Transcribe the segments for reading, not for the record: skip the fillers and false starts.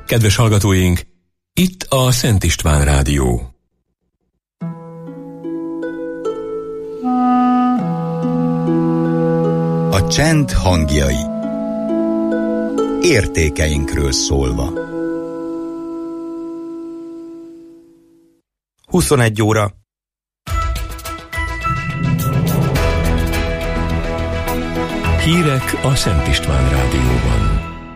Kedves hallgatóink, itt a Szent István Rádió. A csend hangjai. Értékeinkről szólva. 21 óra. Hírek a Szent István Rádióban.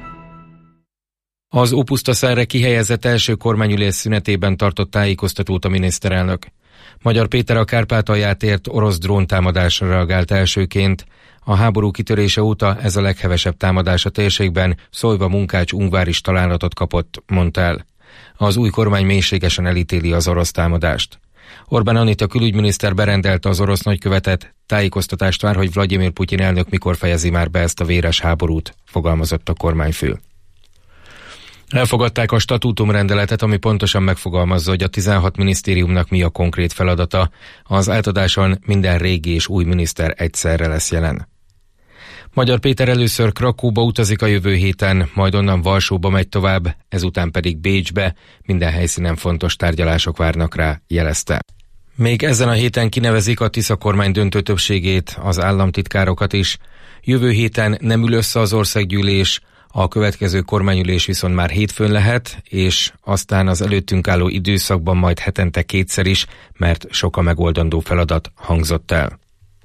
Az Ópusztaszerre kihelyezett első kormányülés szünetében tartott tájékoztatót a miniszterelnök. Magyar Péter a Kárpátalját ért orosz dróntámadásra reagált elsőként. A háború kitörése óta ez a leghevesebb támadás a térségben, Szolva-Munkács-Ungvár is találatot kapott, mondta el. Az új kormány mélységesen elítéli az orosz támadást. Orbán Anita külügyminiszter berendelte az orosz nagykövetet, tájékoztatást vár, hogy Vladimir Putyin elnök mikor fejezi már be ezt a véres háborút, fogalmazott a kormányfő. Elfogadták a statútumrendeletet, ami pontosan megfogalmazza, hogy a 16 minisztériumnak mi a konkrét feladata. Az átadáson minden régi és új miniszter egyszerre lesz jelen. Magyar Péter először Krakóba utazik a jövő héten, majd onnan Varsóba megy tovább, ezután pedig Bécsbe. Minden helyszínen fontos tárgyalások várnak rá, jelezte. Még ezen a héten kinevezik a Tisza kormány döntő többségét, az államtitkárokat is. Jövő héten nem ül össze az országgyűlés, a következő kormányülés viszont már hétfőn lehet, és aztán az előttünk álló időszakban majd hetente kétszer is, mert sok a megoldandó feladat, hangzott el.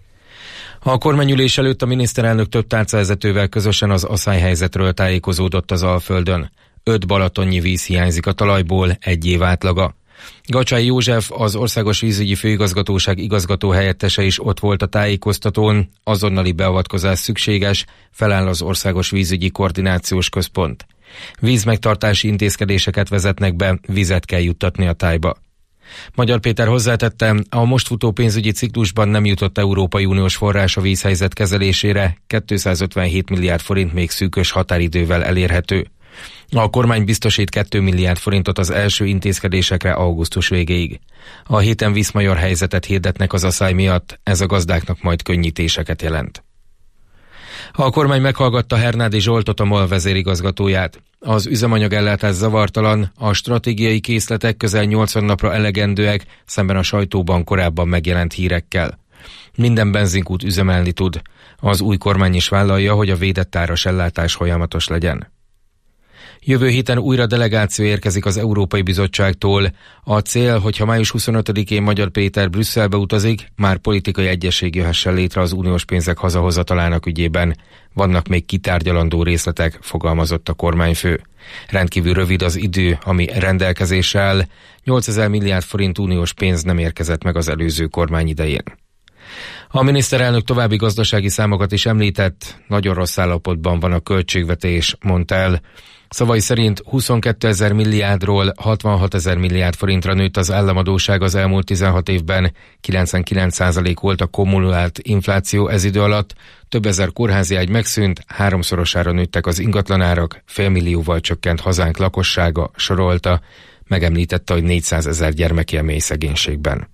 A kormányülés előtt a miniszterelnök több tárcavezetővel közösen az aszályhelyzetről tájékozódott az Alföldön. 5 balatonnyi víz hiányzik a talajból, 1 év átlaga. Gacsai József, az Országos Vízügyi Főigazgatóság igazgató helyettese is ott volt a tájékoztatón, azonnali beavatkozás szükséges, feláll az Országos Vízügyi Koordinációs Központ. Vízmegtartási intézkedéseket vezetnek be, vizet kell juttatni a tájba. Magyar Péter hozzátette, a most futó pénzügyi ciklusban nem jutott Európai Uniós forrás a vízhelyzet kezelésére, 257 milliárd forint még szűkös határidővel elérhető. A kormány biztosít 2 milliárd forintot az első intézkedésekre augusztus végéig. A héten vízmajor helyzetet hirdetnek az aszály miatt, ez a gazdáknak majd könnyítéseket jelent. A kormány meghallgatta Hernádi Zsoltot, a MOL vezérigazgatóját. Az üzemanyagellátás zavartalan, a stratégiai készletek közel 80 napra elegendőek, szemben a sajtóban korábban megjelent hírekkel. Minden benzinkút üzemelni tud. Az új kormány is vállalja, hogy a védett áras ellátás folyamatos legyen. Jövő héten újra delegáció érkezik az Európai Bizottságtól. A cél, hogyha május 25-én Magyar Péter Brüsszelbe utazik, már politikai egyesség jöhessen létre az uniós pénzek hazahozatalának ügyében. Vannak még kitárgyalandó részletek, fogalmazott a kormányfő. Rendkívül rövid az idő, ami rendelkezésre áll. 8000 milliárd forint uniós pénz nem érkezett meg az előző kormány idején. A miniszterelnök további gazdasági számokat is említett, nagyon rossz állapotban van a költségvetés, mondta el. Szavai szerint 22 000 milliárdról 66 000 milliárd forintra nőtt az államadósság az elmúlt 16 évben, 99% volt a kumulált infláció ez idő alatt, több ezer kórházi ágy megszűnt, 3-szorosára nőttek az ingatlanárak, 500 000 csökkent hazánk lakossága, sorolta, megemlítette, hogy 400 000 gyermek él mély szegénységben.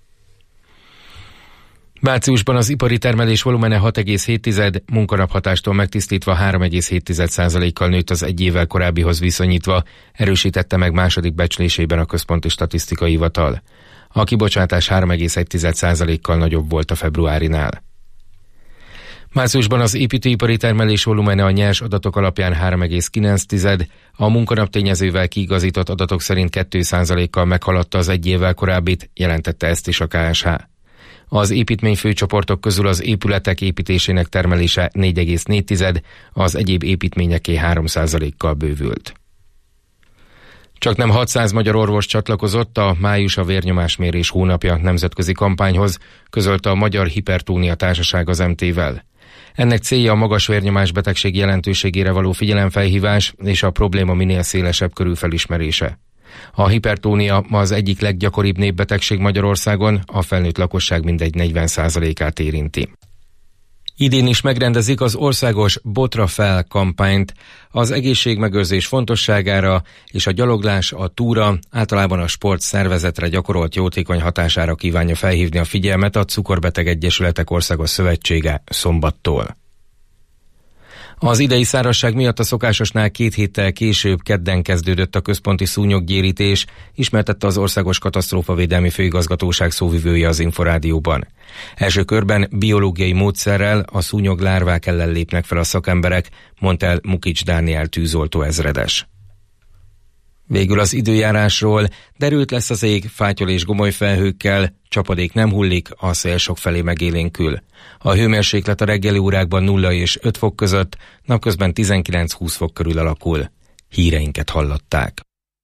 Márciusban az ipari termelés volumene 6,7, munkanaphatástól megtisztítva 3,7%-kal nőtt az egy évvel korábbihoz viszonyítva, erősítette meg második becslésében a Központi Statisztikai Hivatal. A kibocsátás 3,1%-kal nagyobb volt a februárinál. Márciusban az építőipari termelés volumene a nyers adatok alapján 3,9, a munkanaptényezővel kiigazított adatok szerint 2%-kal meghaladta az egy évvel korábbit, jelentette ezt is a KSH. Az építményfőcsoportok közül az épületek építésének termelése 4,4, az egyéb építményeké 3%-kal bővült. Csaknem 600 magyar orvos csatlakozott a Május a vérnyomásmérés hónapja nemzetközi kampányhoz, közölte a Magyar Hipertónia Társaság az MT-vel. Ennek célja a magas vérnyomás betegség jelentőségére való figyelemfelhívás és a probléma minél szélesebb körű felismerése. A hipertónia ma az egyik leggyakoribb népbetegség Magyarországon, a felnőtt lakosság mindegy 40%-át érinti. Idén is megrendezik az országos Botra fel kampányt. Az egészségmegőrzés fontosságára és a gyaloglás, a túra, általában a sport szervezetre gyakorolt jótékony hatására kívánja felhívni a figyelmet a Cukorbeteg Egyesületek Országos Szövetsége szombattól. Az idei szárazság miatt a szokásosnál 2 héttel később, kedden kezdődött a központi szúnyoggyérítés, ismertette az Országos Katasztrófavédelmi Főigazgatóság szóvivője az Inforádióban. Első körben biológiai módszerrel a szúnyoglárvák ellen lépnek fel a szakemberek, mondta el Mukics Dániel tűzoltó ezredes. Végül az időjárásról: derült lesz az ég, fátyol és gomoly felhőkkel, csapadék nem hullik, a szél sokfelé megélénkül. A hőmérséklet a reggeli órákban 0 és 5 fok között, napközben 19-20 fok körül alakul. Híreinket hallották.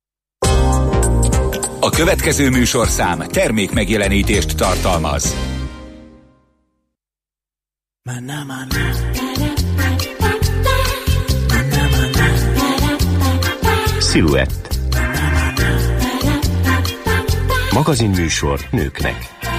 A következő műsorszám termék megjelenítést tartalmaz. Sziluett. Magazinműsor nőknek.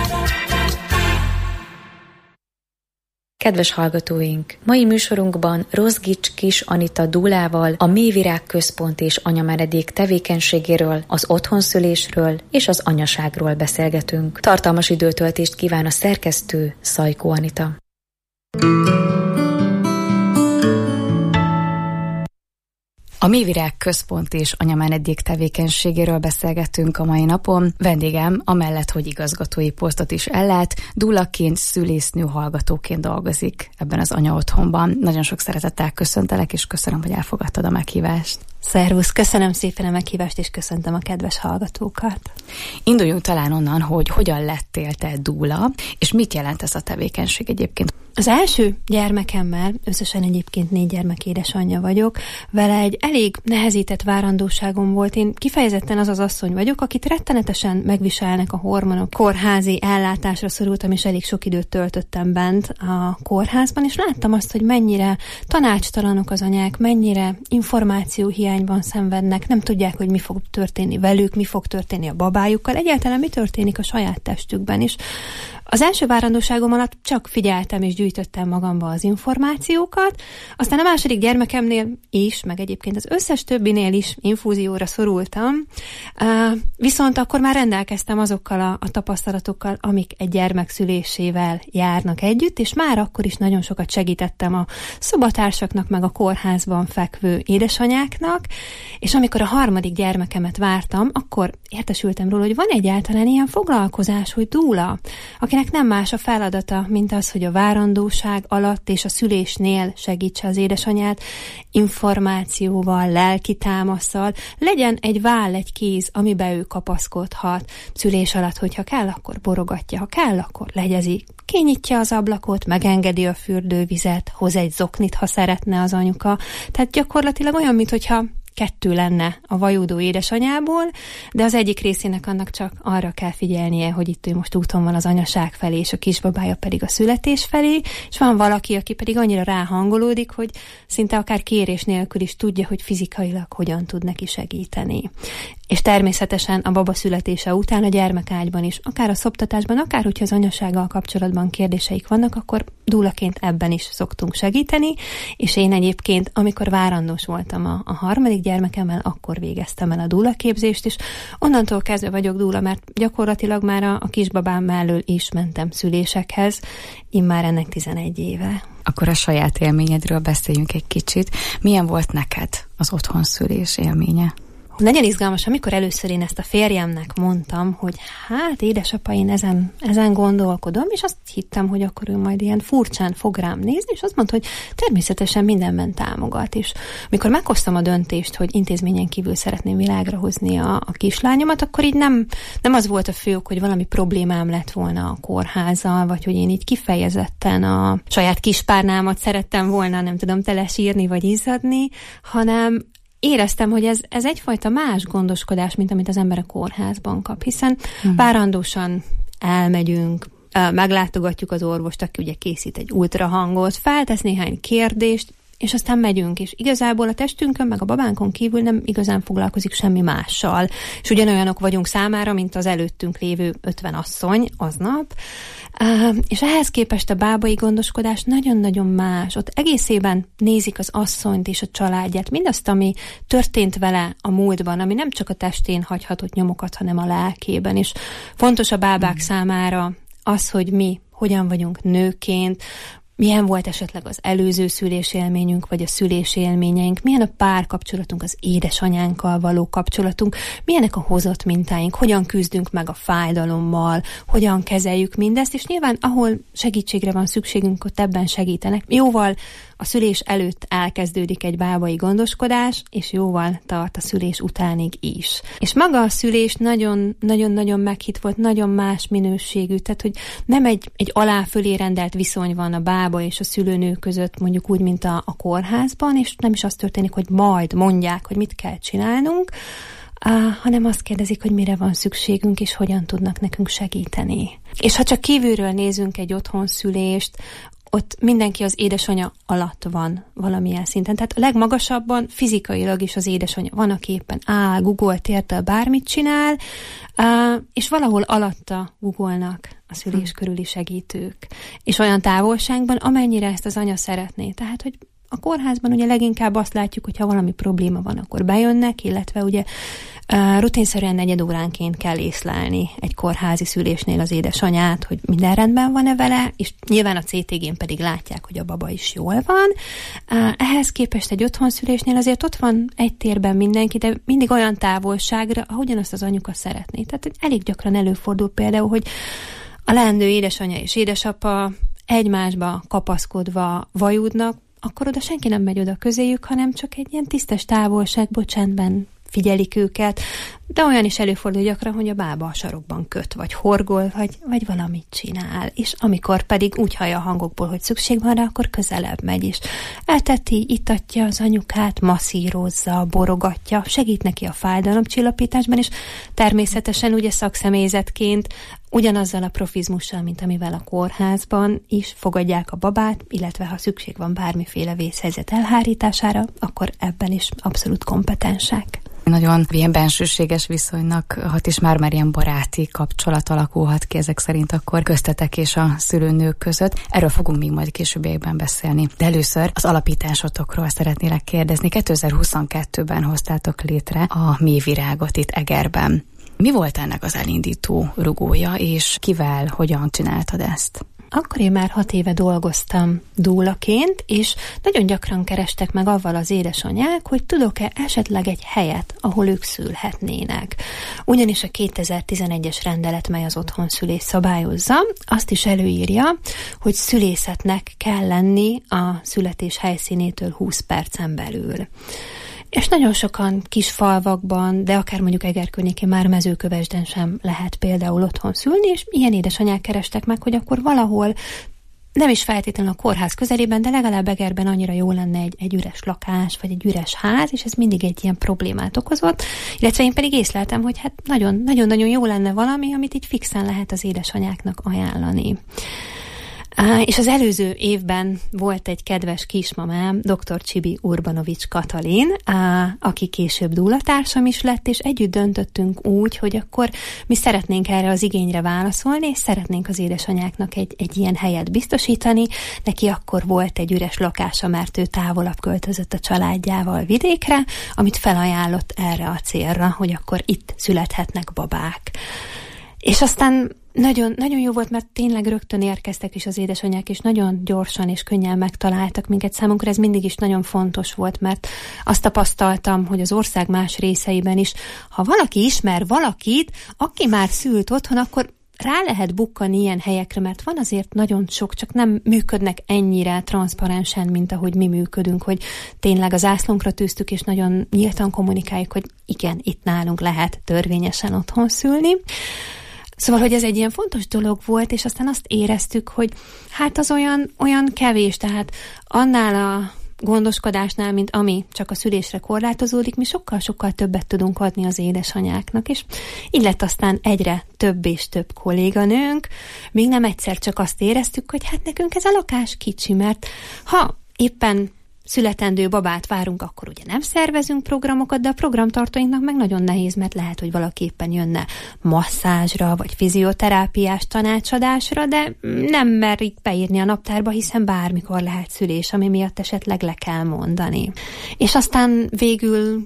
Kedves hallgatóink! Mai műsorunkban Rozgics Kis Anita dúlával a Mélyvirág Központ és Anyamenedék tevékenységéről, az otthonszülésről és az anyaságról beszélgetünk. Tartalmas időtöltést kíván a szerkesztő, Szajkó Anita. A Mélyvirág Központ és Anyamenedék tevékenységéről beszélgetünk a mai napon. Vendégem amellett, hogy igazgatói posztot is ellát, dúlaként, szülésznő hallgatóként dolgozik ebben az anyaotthonban. Nagyon sok szeretettel köszöntelek, és köszönöm, hogy elfogadtad a meghívást. Szervusz, köszönöm szépen a meghívást, és köszöntöm a kedves hallgatókat. Induljunk talán onnan, hogy hogyan lettél te dúla, és mit jelent ez a tevékenység egyébként? Az első gyermekemmel, összesen egyébként 4 gyermek édesanyja vagyok, vele egy elég nehezített várandóságom volt. Én kifejezetten az asszony vagyok, akit rettenetesen megviselnek a hormonok. Kórházi ellátásra szorultam, és elég sok időt töltöttem bent a kórházban, és láttam azt, hogy mennyire tanácstalanok az anyák, mennyire információhiányban szenvednek, nem tudják, hogy mi fog történni velük, mi fog történni a babájukkal, egyáltalán mi történik a saját testükben is. Az első várandóságom alatt csak figyeltem és gyűjtöttem magamba az információkat, aztán a második gyermekemnél is, meg egyébként az összes többinél is infúzióra szorultam, viszont akkor már rendelkeztem azokkal a tapasztalatokkal, amik egy gyermek szülésével járnak együtt, és már akkor is nagyon sokat segítettem a szobatársaknak, meg a kórházban fekvő édesanyáknak, és amikor a harmadik gyermekemet vártam, akkor értesültem róla, hogy van egyáltalán ilyen foglalkozás, hogy dúla, akinek nem más a feladata, mint az, hogy a várandóság alatt és a szülésnél segítse az édesanyát információval, lelki támasszal, legyen egy váll, egy kéz, amiben ő kapaszkodhat. Szülés alatt, hogyha kell, akkor borogatja, ha kell, akkor legyezik. Kinyitja az ablakot, megengedi a fürdővizet, hoz egy zoknit, ha szeretne az anyuka. Tehát gyakorlatilag olyan, mintha 2 lenne a vajúdó édesanyából, de az egyik részének annak csak arra kell figyelnie, hogy itt ő most úton van az anyaság felé, és a kisbabája pedig a születés felé, és van valaki, aki pedig annyira ráhangolódik, hogy szinte akár kérés nélkül is tudja, hogy fizikailag hogyan tud neki segíteni. És természetesen a baba születése után a gyermekágyban is, akár a szoptatásban, akár hogyha az anyasággal kapcsolatban kérdéseik vannak, akkor dúlaként ebben is szoktunk segíteni, és én egyébként, amikor várandós voltam a harmadik gyermekemmel, akkor végeztem el a dúlaképzést, és onnantól kezdve vagyok dúla, mert gyakorlatilag már a kisbabám mellől is mentem szülésekhez, immár ennek 11 éve. Akkor a saját élményedről beszéljünk egy kicsit. Milyen volt neked az otthonszülés élménye? Nagyon izgalmas, amikor először én ezt a férjemnek mondtam, hogy hát édesapa, én ezen gondolkodom, és azt hittem, hogy akkor ő majd ilyen furcsán fog rám nézni, és azt mondta, hogy természetesen mindenben támogat. És amikor meghoztam a döntést, hogy intézményen kívül szeretném világra hozni a kislányomat, akkor így nem az volt a fő ok, hogy valami problémám lett volna a kórházzal, vagy hogy én így kifejezetten a saját kispárnámat szerettem volna, nem tudom, telesírni vagy izzadni, hanem éreztem, hogy ez egyfajta más gondoskodás, mint amit az ember a kórházban kap, hiszen várandósan elmegyünk, meglátogatjuk az orvost, aki ugye készít egy ultrahangot, feltesz néhány kérdést, és aztán megyünk, és igazából a testünkön, meg a babánkon kívül nem igazán foglalkozik semmi mással. És ugyanolyanok vagyunk számára, mint az előttünk lévő 50 asszony aznap. És ehhez képest a bábai gondoskodás nagyon-nagyon más. Ott egészében nézik az asszonyt és a családját, mindazt, ami történt vele a múltban, ami nem csak a testén hagyhatott nyomokat, hanem a lelkében. És fontos a bábák számára az, hogy mi hogyan vagyunk nőként, milyen volt esetleg az előző szülésélményünk, vagy a szülésélményeink, milyen a párkapcsolatunk, az édesanyánkkal való kapcsolatunk, milyenek a hozott mintáink, hogyan küzdünk meg a fájdalommal, hogyan kezeljük mindezt, és nyilván ahol segítségre van szükségünk, ott ebben segítenek. Jóval a szülés előtt elkezdődik egy bábai gondoskodás, és jóval tart a szülés utánig is. És maga a szülés nagyon-nagyon meghitt volt, nagyon más minőségű, tehát hogy nem egy alá-fölé rendelt viszony van a bába és a szülőnő között, mondjuk úgy, mint a kórházban, és nem is az történik, hogy majd mondják, hogy mit kell csinálnunk, hanem azt kérdezik, hogy mire van szükségünk, és hogyan tudnak nekünk segíteni. És ha csak kívülről nézünk egy otthonszülést, ott mindenki az édesanyja alatt van valamilyen szinten. Tehát a legmagasabban fizikailag is az édesanyja van, aki éppen áll, Google-t érte, bármit csinál, és valahol alatta Google-nak a szülés körüli segítők. És olyan távolságban, amennyire ezt az anya szeretné. Tehát, hogy a kórházban ugye leginkább azt látjuk, hogy ha valami probléma van, akkor bejönnek, illetve ugye rutinszerűen 4 óránként kell észlelni egy kórházi szülésnél az édesanyát, hogy minden rendben van-e vele, és nyilván a CTG-n pedig látják, hogy a baba is jól van. Ehhez képest egy otthonszülésnél azért ott van egy térben mindenki, de mindig olyan távolságra, ahogyan azt az anyuka szeretné. Tehát elég gyakran előfordul például, hogy a leendő édesanyja és édesapa egymásba kapaszkodva vajudnak, akkor oda senki nem megy oda közéjük, hanem csak egy ilyen tisztes távolságból csendben figyelik őket, de olyan is előfordul gyakran, hogy a bába a sarokban köt, vagy horgol, vagy valamit csinál, és amikor pedig úgy hallja a hangokból, hogy szükség van rá, akkor közelebb megy, és elteti, itatja az anyukát, masszírozza, borogatja, segít neki a fájdalomcsillapításban, és természetesen ugye szakszemélyzetként ugyanazzal a profizmussal, mint amivel a kórházban is fogadják a babát, illetve ha szükség van bármiféle vészhelyzet elhárítására, akkor ebben is abszolút kompetensek. Nagyon ilyen bensőséges viszonynak hat is már ilyen baráti kapcsolat alakulhat ki ezek szerint akkor köztetek és a szülőnők között. Erről fogunk még majd későbbiekben beszélni. De először az alapításotokról szeretnélek kérdezni. 2022-ben hoztátok létre a Mély Virágot itt Egerben. Mi volt ennek az elindító rugója, és kivel, hogyan csináltad ezt? Akkor én már 6 éve dolgoztam dúlaként, és nagyon gyakran kerestek meg avval az édesanyák, hogy tudok-e esetleg egy helyet, ahol ők szülhetnének. Ugyanis a 2011-es rendelet, mely az otthonszülést szabályozza, azt is előírja, hogy szülészetnek kell lenni a születés helyszínétől 20 percen belül. És nagyon sokan kis falvakban, de akár mondjuk Eger környékén már Mezőkövesden sem lehet például otthon szülni, és ilyen édesanyák kerestek meg, hogy akkor valahol, nem is feltétlenül a kórház közelében, de legalább Egerben annyira jó lenne egy üres lakás, vagy egy üres ház, és ez mindig egy ilyen problémát okozott. Illetve én pedig észleltem, hogy hát nagyon-nagyon jó lenne valami, amit így fixen lehet az édesanyáknak ajánlani. És az előző évben volt egy kedves kismamám, dr. Csibi Urbanovics Katalin, aki később dúlatársam is lett, és együtt döntöttünk úgy, hogy akkor mi szeretnénk erre az igényre válaszolni, és szeretnénk az édesanyáknak egy ilyen helyet biztosítani. Neki akkor volt egy üres lakása, mert ő távolabb költözött a családjával vidékre, amit felajánlott erre a célra, hogy akkor itt születhetnek babák. És aztán nagyon jó volt, mert tényleg rögtön érkeztek is az édesanyák, és nagyon gyorsan és könnyen megtaláltak minket. Számunkra ez mindig is nagyon fontos volt, mert azt tapasztaltam, hogy az ország más részeiben is, ha valaki ismer valakit, aki már szült otthon, akkor rá lehet bukkani ilyen helyekre, mert van azért nagyon sok, csak nem működnek ennyire transzparensen, mint ahogy mi működünk, hogy tényleg az ászlónkra tűztük, és nagyon nyíltan kommunikáljuk, hogy igen, itt nálunk lehet törvényesen otthon szülni. Szóval, hogy ez egy ilyen fontos dolog volt, és aztán azt éreztük, hogy hát az olyan kevés, tehát annál a gondoskodásnál, mint ami csak a szülésre korlátozódik, mi sokkal-sokkal többet tudunk adni az édesanyáknak, és így lett aztán egyre több és több kolléganőnk, még nem egyszer csak azt éreztük, hogy hát nekünk ez a lakás kicsi, mert ha éppen születendő babát várunk, akkor ugye nem szervezünk programokat, de a programtartóinknak meg nagyon nehéz, mert lehet, hogy valaki éppen jönne masszázsra, vagy fizioterápiás tanácsadásra, de nem merik beírni a naptárba, hiszen bármikor lehet szülés, ami miatt esetleg le kell mondani. És aztán végül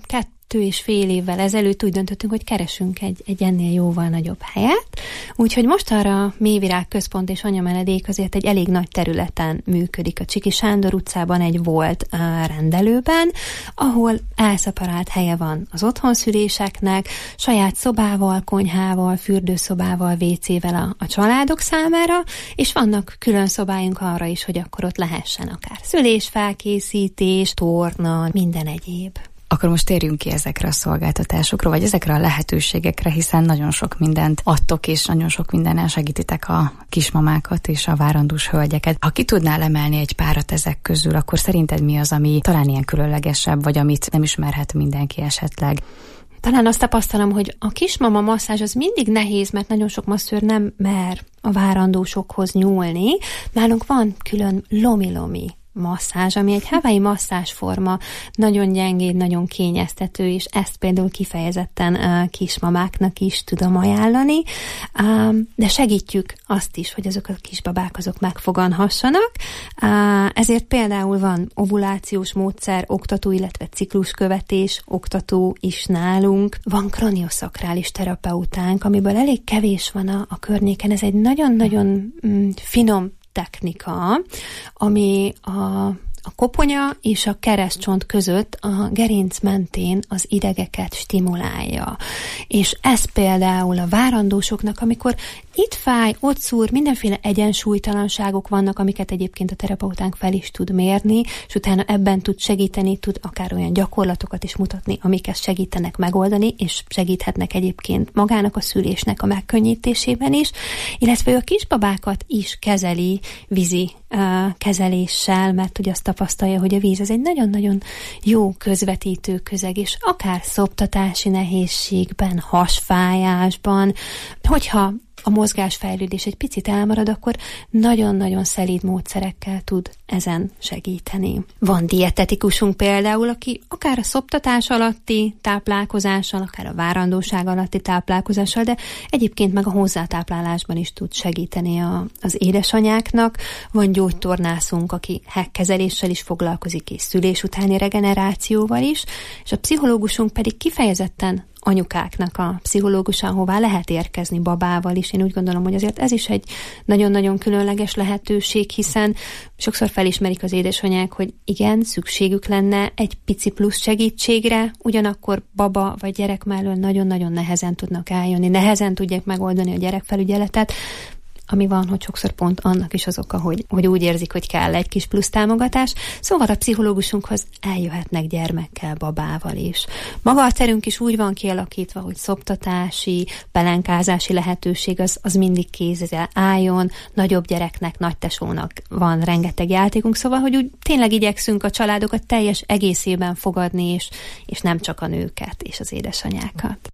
2,5 évvel ezelőtt úgy döntöttünk, hogy keresünk egy ennél jóval nagyobb helyet. Úgyhogy most arra a Mélyvirág Központ és Anyamenedék azért egy elég nagy területen működik. A Csiki Sándor utcában egy volt rendelőben, ahol elszeparált helye van az otthonszüléseknek, saját szobával, konyhával, fürdőszobával, WC-vel a családok számára, és vannak külön szobáink arra is, hogy akkor ott lehessen akár szülésfelkészítés, torna, minden egyéb. Akkor most térjünk ki ezekre a szolgáltatásokra, vagy ezekre a lehetőségekre, hiszen nagyon sok mindent adtok, és nagyon sok mindennel segítitek a kismamákat és a várandós hölgyeket. Ha ki tudnál emelni egy párat ezek közül, akkor szerinted mi az, ami talán ilyen különlegesebb, vagy amit nem ismerhet mindenki esetleg? Talán azt tapasztalom, hogy a kismama masszázs az mindig nehéz, mert nagyon sok masszőr nem mer a várandósokhoz nyúlni. Nálunk van külön lomi-lomi masszázs, ami egy hawaii masszázsforma, nagyon gyengéd, nagyon kényeztető, és ezt például kifejezetten kismamáknak is tudom ajánlani, de segítjük azt is, hogy azok a kisbabák azok megfoganhassanak. Ezért például van ovulációs módszer, oktató, illetve cikluskövetés, oktató is nálunk. Van kranioszakrális terapeutánk, amiből elég kevés van a környéken. Ez egy nagyon-nagyon finom technika, ami a koponya és a keresztcsont között a gerinc mentén az idegeket stimulálja. És ez például a várandósoknak, amikor itt fáj, ott szúr, mindenféle egyensúlytalanságok vannak, amiket egyébként a terapeutánk fel is tud mérni, és utána ebben tud segíteni, tud akár olyan gyakorlatokat is mutatni, amik ezt segítenek megoldani, és segíthetnek egyébként magának a szülésnek a megkönnyítésében is, illetve ő a kisbabákat is kezeli vízi kezeléssel, mert ugye azt tapasztalja, hogy a víz ez egy nagyon-nagyon jó közvetítő közeg, és akár szoptatási nehézségben, hasfájásban, hogyha a mozgásfejlődés egy picit elmarad, akkor nagyon-nagyon szelíd módszerekkel tud ezen segíteni. Van dietetikusunk például, aki akár a szoptatás alatti táplálkozással, akár a várandóság alatti táplálkozással, de egyébként meg a hozzátáplálásban is tud segíteni az édesanyáknak. Van gyógytornászunk, aki hekkezeléssel is foglalkozik, és szülés utáni regenerációval is, és a pszichológusunk pedig kifejezetten anyukáknak a pszichológusa, ahová lehet érkezni babával is. Én úgy gondolom, hogy azért ez is egy nagyon-nagyon különleges lehetőség, hiszen sokszor felismerik az édesanyák, hogy igen, szükségük lenne egy pici plusz segítségre, ugyanakkor baba vagy gyerek mellől nagyon-nagyon nehezen tudnak eljönni, nehezen tudják megoldani a gyerekfelügyeletet, ami van, hogy sokszor pont annak is az oka, hogy úgy érzik, hogy kell egy kis plusz támogatás. Szóval a pszichológusunkhoz eljöhetnek gyermekkel, babával is. Maga a terünk is úgy van kialakítva, hogy szoptatási, pelenkázási lehetőség az mindig kézzel álljon, nagyobb gyereknek, nagytesónak van rengeteg játékunk, szóval, hogy úgy tényleg igyekszünk a családokat teljes egészében fogadni, és nem csak a nőket és az édesanyákat.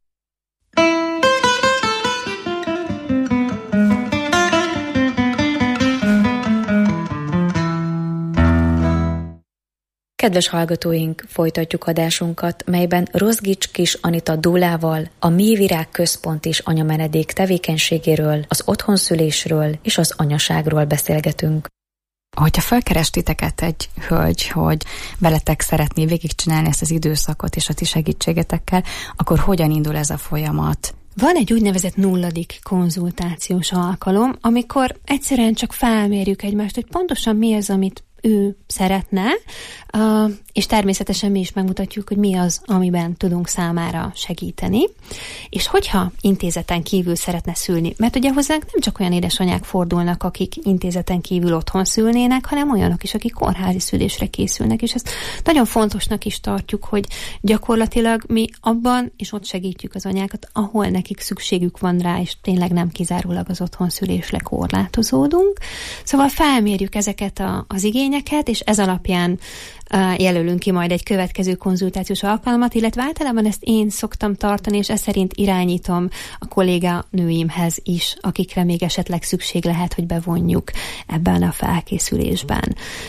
Kedves hallgatóink, folytatjuk adásunkat, melyben Rozgics Kis Anita dúlával a Mélyvirág Központ és Anyamenedék tevékenységéről, az otthonszülésről és az anyaságról beszélgetünk. Hogyha felkeres titeket egy hölgy, hogy veletek szeretné végigcsinálni ezt az időszakot és a ti segítségetekkel, akkor hogyan indul ez a folyamat? Van egy úgynevezett 0. konzultációs alkalom, amikor egyszerűen csak felmérjük egymást, hogy pontosan mi az, amit ő szeretne, és természetesen mi is megmutatjuk, hogy mi az, amiben tudunk számára segíteni. És hogyha intézeten kívül szeretne szülni, mert ugye hozzánk nem csak olyan édesanyák fordulnak, akik intézeten kívül otthon szülnének, hanem olyanok is, akik kórházi szülésre készülnek, és ezt nagyon fontosnak is tartjuk, hogy gyakorlatilag mi abban, és ott segítjük az anyákat, ahol nekik szükségük van rá, és tényleg nem kizárólag az otthon szülésre korlátozódunk. Szóval felmérjük ezeket az igényeket, és ez alapján jelölünk ki majd egy következő konzultációs alkalmat, illetve általában ezt én szoktam tartani, és ez szerint irányítom a kolléganőimhez is, akikre még esetleg szükség lehet, hogy bevonjuk ebben a felkészülésben. És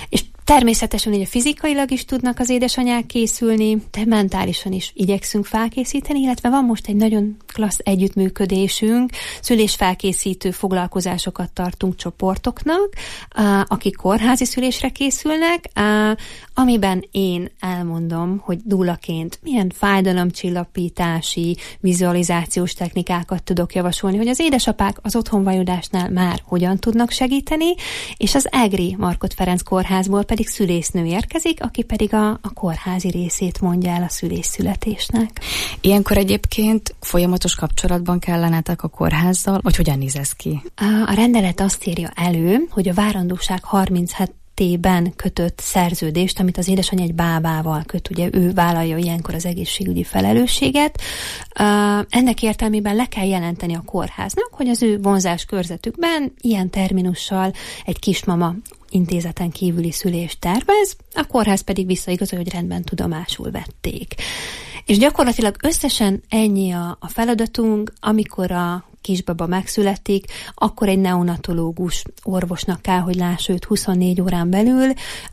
Természetesen ugye fizikailag is tudnak az édesanyák készülni, de mentálisan is igyekszünk felkészíteni, illetve van most egy nagyon klassz együttműködésünk, szülésfelkészítő foglalkozásokat tartunk csoportoknak, akik kórházi szülésre készülnek, amiben én elmondom, hogy dúlaként milyen fájdalomcsillapítási, vizualizációs technikákat tudok javasolni, hogy az édesapák az otthonvajudásnál már hogyan tudnak segíteni, és az Egri Markhot Ferenc kórházból pedig szülésznő érkezik, aki pedig a kórházi részét mondja el a szülésszületésnek. Ilyenkor egyébként folyamatos kapcsolatban kellenetek a kórházzal, vagy hogyan néz ez ki? A rendelet azt írja elő, hogy a várandóság 37-ben kötött szerződést, amit az édesanyja egy bábával köt, ugye ő vállalja ilyenkor az egészségügyi felelősséget. Ennek értelmében le kell jelenteni a kórháznak, hogy az ő vonzás körzetükben ilyen terminussal egy kismama intézeten kívüli szülést tervez, a kórház pedig visszaigazolja, hogy rendben tudomásul vették. És gyakorlatilag összesen ennyi a feladatunk, amikor a kisbaba megszületik, akkor egy neonatológus orvosnak kell, hogy lássa őt 24 órán belül.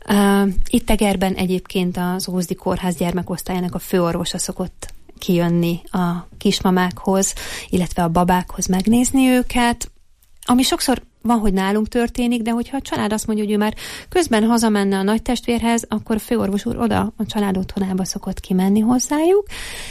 Itt Egerben egyébként az Ózdi Kórház gyermekosztályának a főorvosa szokott kijönni a kismamákhoz, illetve a babákhoz megnézni őket, ami sokszor van, hogy nálunk történik, de hogyha a család azt mondja, hogy ő már közben hazamenne a nagytestvérhez, akkor a főorvos úr oda a család otthonába szokott kimenni hozzájuk,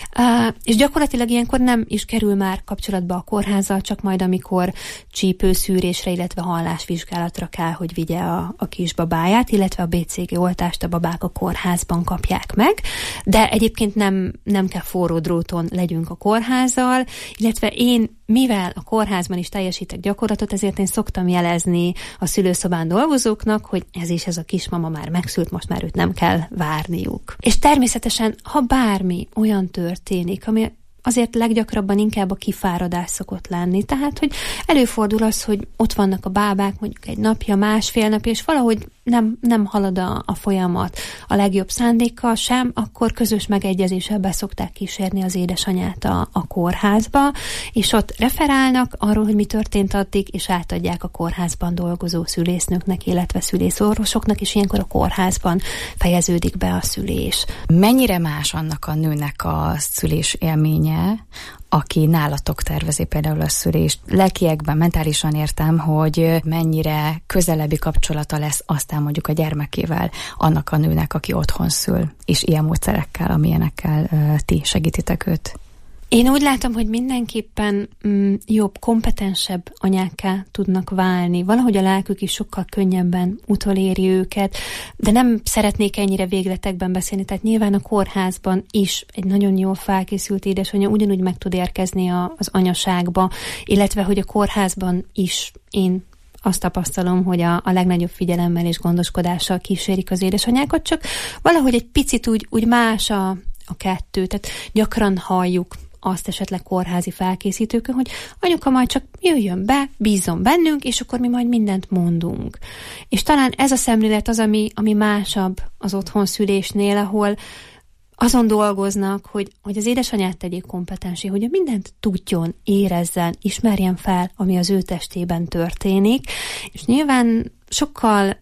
és gyakorlatilag ilyenkor nem is kerül már kapcsolatba a kórházzal, csak majd amikor csípőszűrésre, illetve hallásvizsgálatra kell, hogy vigye a kisbabáját, illetve a BCG oltást a babák a kórházban kapják meg, de egyébként nem kell forró dróton legyünk a kórházzal, illetve én, mivel a kórházban is teljesítek gyakorlatot, ezért én szoktam jelezni a szülőszobán dolgozóknak, hogy ez a kismama már megszült, most már őt nem kell várniuk. És természetesen, ha bármi olyan történik, ami azért leggyakrabban inkább a kifáradás szokott lenni. Tehát, hogy előfordul az, hogy ott vannak a bábák mondjuk egy napja, másfél napja, és valahogy nem halad a folyamat a legjobb szándékkal sem, akkor közös megegyezéssel beszokták kísérni az édesanyát a kórházba, és ott referálnak arról, hogy mi történt addig, és átadják a kórházban dolgozó szülésznőknek, illetve szülészorvosoknak, és ilyenkor a kórházban fejeződik be a szülés. Mennyire más annak a nőnek a szülés élménye, aki nálatok tervezi például a szülést? Lelkiekben, mentálisan értem, hogy mennyire közelebbi kapcsolata lesz aztán mondjuk a gyermekével annak a nőnek, aki otthon szül, és ilyen módszerekkel, amilyenekkel ti segítitek őt. Én úgy látom, hogy mindenképpen jobb, kompetensebb anyákká tudnak válni. Valahogy a lelkük is sokkal könnyebben utoléri őket, de nem szeretnék ennyire végletekben beszélni. Tehát nyilván a kórházban is egy nagyon jól felkészült édesanyja ugyanúgy meg tud érkezni az anyaságba, illetve hogy a kórházban is én azt tapasztalom, hogy a legnagyobb figyelemmel és gondoskodással kísérik az édesanyákat, csak valahogy egy picit úgy más a kettő. Tehát gyakran halljuk azt esetleg kórházi felkészítőkön, hogy anyuka majd csak jöjjön be, bízzon bennünk, és akkor mi majd mindent mondunk. És talán ez a szemlélet az, ami másabb az otthonszülésnél, ahol azon dolgoznak, hogy az édesanyát tegyék kompetensé, hogy mindent tudjon, érezzen, ismerjen fel, ami az ő testében történik, és nyilván sokkal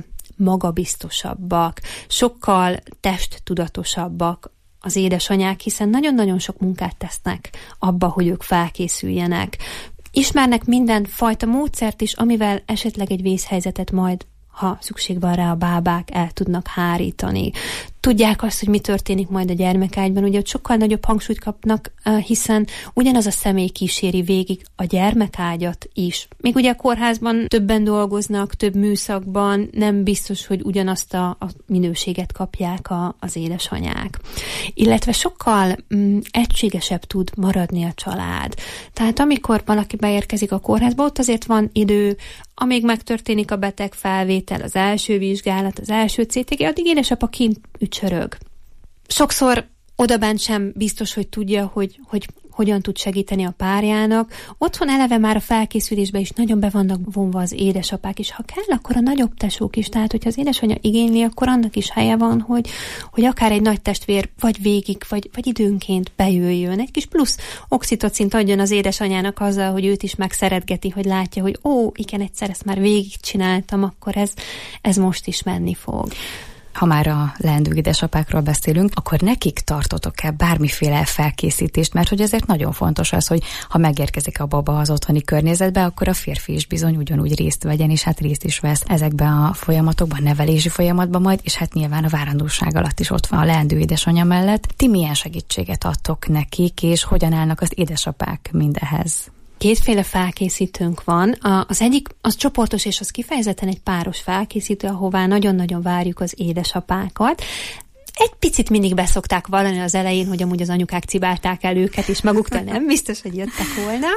magabiztosabbak, sokkal testtudatosabbak az édesanyák, hiszen nagyon-nagyon sok munkát tesznek abba, hogy ők felkészüljenek. Ismernek mindenfajta módszert is, amivel esetleg egy vészhelyzetet majd, ha szükség van rá, a bábák el tudnak hárítani. Tudják azt, hogy mi történik majd a gyermekágyban, ugye ott sokkal nagyobb hangsúlyt kapnak, hiszen ugyanaz a személy kíséri végig a gyermekágyat is. Még ugye a kórházban többen dolgoznak, több műszakban, nem biztos, hogy ugyanazt a minőséget kapják az édesanyák. Illetve sokkal egységesebb tud maradni a család. Tehát amikor valaki beérkezik a kórházba, ott azért van idő, amíg megtörténik a betegfelvétel, az első vizsgálat, az első CTG, addig édesapa kint ücsörög. Sokszor odabent sem biztos, hogy tudja, hogy hogyan tud segíteni a párjának. Otthon eleve már a felkészülésbe is nagyon be vannak vonva az édesapák, és ha kell, akkor a nagyobb tesók is. Tehát, hogyha az édesanyja igényli, akkor annak is helye van, hogy akár egy nagy testvér vagy végig, vagy időnként bejöjjön. Egy kis plusz oxitocint adjon az édesanyának azzal, hogy őt is megszeretgeti, hogy látja, hogy igen, egyszer ezt már végigcsináltam, akkor ez most is menni fog. Ha már a leendő édesapákról beszélünk, akkor nekik tartotok-e bármiféle felkészítést, mert hogy azért nagyon fontos az, hogy ha megérkezik a baba az otthoni környezetbe, akkor a férfi is bizony ugyanúgy részt vegyen, és hát részt is vesz ezekben a folyamatokban, nevelési folyamatban majd, és hát nyilván a várandóság alatt is ott van a leendő édesanyja mellett. Ti milyen segítséget adtok nekik, és hogyan állnak az édesapák mindehez? Kétféle felkészítőnk van. Az egyik, az csoportos, és az kifejezetten egy páros felkészítő, ahová nagyon-nagyon várjuk az édesapákat. Egy picit mindig beszokták valani az elején, hogy amúgy az anyukák cibálták el őket, és maguktól nem biztos, hogy jöttek volna.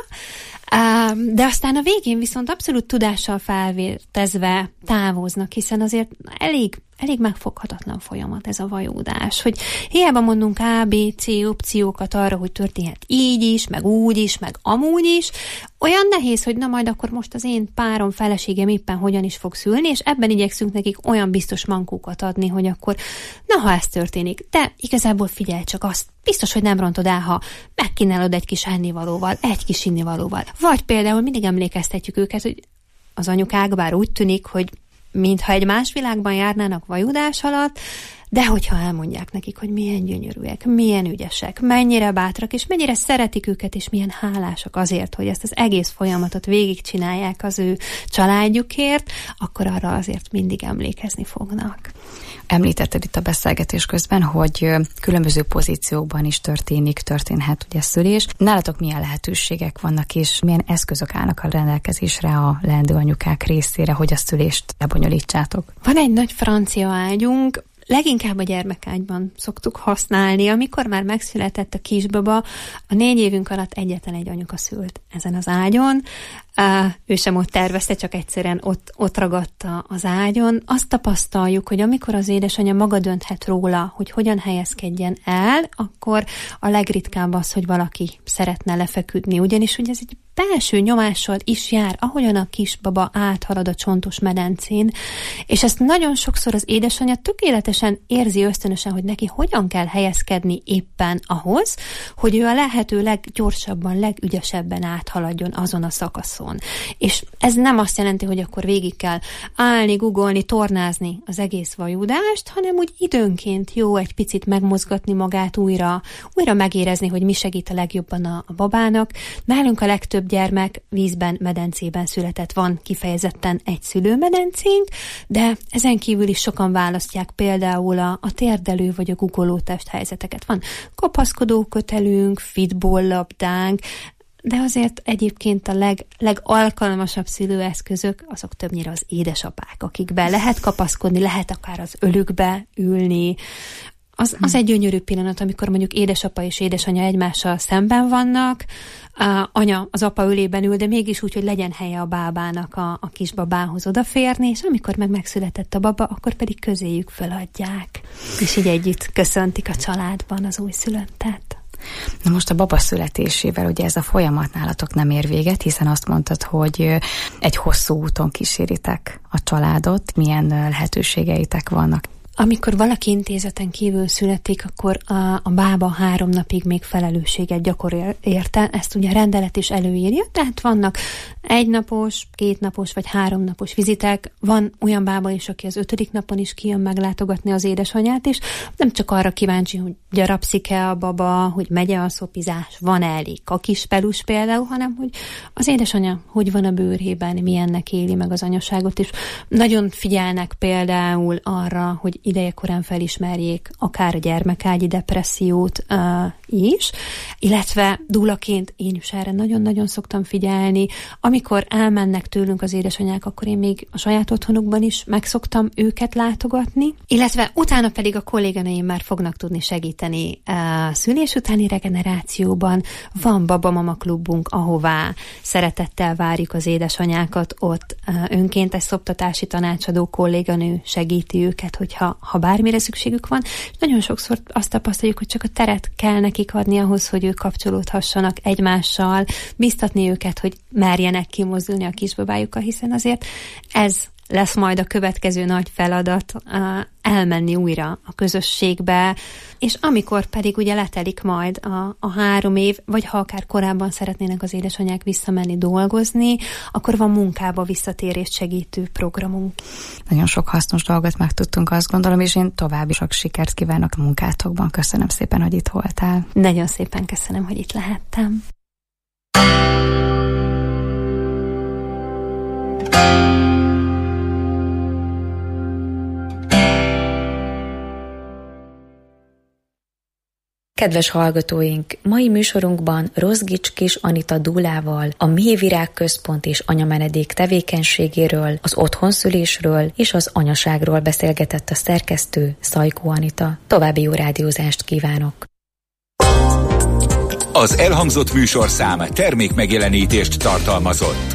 De aztán a végén viszont abszolút tudással felvértezve távoznak, hiszen azért elég megfoghatatlan folyamat ez a vajódás, hogy hiába mondunk A, B, C opciókat arra, hogy történhet így is, meg úgy is, meg amúgy is, olyan nehéz, hogy na majd akkor most az én párom, feleségem éppen hogyan is fog szülni, és ebben igyekszünk nekik olyan biztos mankókat adni, hogy akkor na, ha ez történik, de igazából figyelj csak, azt biztos, hogy nem rontod el, ha megkínálod egy kis ennivalóval, egy kis innivalóval. Vagy például mindig emlékeztetjük őket, hogy az anyukák bár úgy tűnik, hogy mintha egy más világban járnának vajudás alatt, de hogyha elmondják nekik, hogy milyen gyönyörűek, milyen ügyesek, mennyire bátrak, és mennyire szeretik őket, és milyen hálásak azért, hogy ezt az egész folyamatot végigcsinálják az ő családjukért, akkor arra azért mindig emlékezni fognak. Említetted itt a beszélgetés közben, hogy különböző pozíciókban is történhet ugye szülés. Nálatok milyen lehetőségek vannak, és milyen eszközök állnak a rendelkezésre a leendő anyukák részére, hogy a szülést lebonyolítsátok? Van egy nagy francia ágyunk, leginkább a gyermekágyban szoktuk használni. Amikor már megszületett a kisbaba, a 4 évünk alatt egyetlen egy anyuka szült ezen az ágyon. Ő sem ott tervezte, csak egyszerűen ott ragadta az ágyon. Azt tapasztaljuk, hogy amikor az édesanyja maga dönthet róla, hogy hogyan helyezkedjen el, akkor a legritkább az, hogy valaki szeretne lefeküdni. Ugyanis ugye ez egy belső nyomással is jár, ahogyan a kisbaba áthalad a csontos medencén, és ezt nagyon sokszor az édesanyja tökéletesen érzi ösztönösen, hogy neki hogyan kell helyezkedni éppen ahhoz, hogy ő a lehető leggyorsabban, legügyesebben áthaladjon azon a szakaszon. És ez nem azt jelenti, hogy akkor végig kell állni, googolni, tornázni az egész vajudást, hanem úgy időnként jó egy picit megmozgatni magát újra megérezni, hogy mi segít a legjobban a babának. Nálunk a legtöbb gyermek vízben, medencében született, van kifejezetten egy szülőmedencénk, de ezen kívül is sokan választják például a térdelő vagy a guggoló testhelyzeteket. Van kapaszkodó kötelünk, fitball labdánk, de azért egyébként a legalkalmasabb szülőeszközök azok többnyire az édesapák, akikben lehet kapaszkodni, lehet akár az ölükbe ülni. Az egy gyönyörű pillanat, amikor mondjuk édesapa és édesanyja egymással szemben vannak, anya az apa ölében ül, de mégis úgy, hogy legyen helye a bábának a kisbabához odaférni, és amikor megszületett a baba, akkor pedig közéjük feladják. És így együtt köszöntik a családban az újszülöttet. Na most a baba születésével ugye ez a folyamat nálatok nem ér véget, hiszen azt mondtad, hogy egy hosszú úton kíséritek a családot, milyen lehetőségeitek vannak. Amikor valaki intézeten kívül születik, akkor a bába 3 napig még felelősséget gyakorol érte, ezt ugye a rendelet is előírja, tehát vannak 1 napos, 2 napos vagy 3 napos vizitek, van olyan bába is, aki az 5. napon is kijön meglátogatni az édesanyját, és nem csak arra kíváncsi, hogy gyarapszik-e a baba, hogy megy-e a szopizás, van-e elég kakispelus például, hanem hogy az édesanyja hogy van a bőrében, milyennek éli meg az anyaságot, és nagyon figyelnek például arra, hogy idejekorán felismerjék akár a gyermekágyi depressziót is, illetve dúlaként én is erre nagyon-nagyon szoktam figyelni. Amikor elmennek tőlünk az édesanyák, akkor én még a saját otthonukban is megszoktam őket látogatni, illetve utána pedig a kolléganőim már fognak tudni segíteni a szülés utáni regenerációban. Van babamama klubunk, ahová szeretettel várjuk az édesanyákat, ott önkéntes szoptatási tanácsadó kolléganő segíti őket, hogyha ha bármire szükségük van. És nagyon sokszor azt tapasztaljuk, hogy csak a teret kell nekik adni ahhoz, hogy ők kapcsolódhassanak egymással, biztatni őket, hogy merjenek kimozdulni a kisbabájukkal, hiszen azért ez lesz majd a következő nagy feladat, elmenni újra a közösségbe, és amikor pedig ugye letelik majd a 3 év, vagy ha akár korábban szeretnének az édesanyák visszamenni dolgozni, akkor van munkába visszatérést segítő programunk. Nagyon sok hasznos dolgot megtudtunk, azt gondolom, és én további sok sikert kívánok a munkátokban. Köszönöm szépen, hogy itt voltál. Nagyon szépen köszönöm, hogy itt lehettem. Kedves hallgatóink, mai műsorunkban Rozgics Kis Anita dúlával a Mélyvirág Központ és Anyamenedék tevékenységéről, az otthonszülésről és az anyaságról beszélgetett a szerkesztő, Szajkó Anita. További jó rádiózást kívánok! Az elhangzott műsorszám termékmegjelenítést tartalmazott.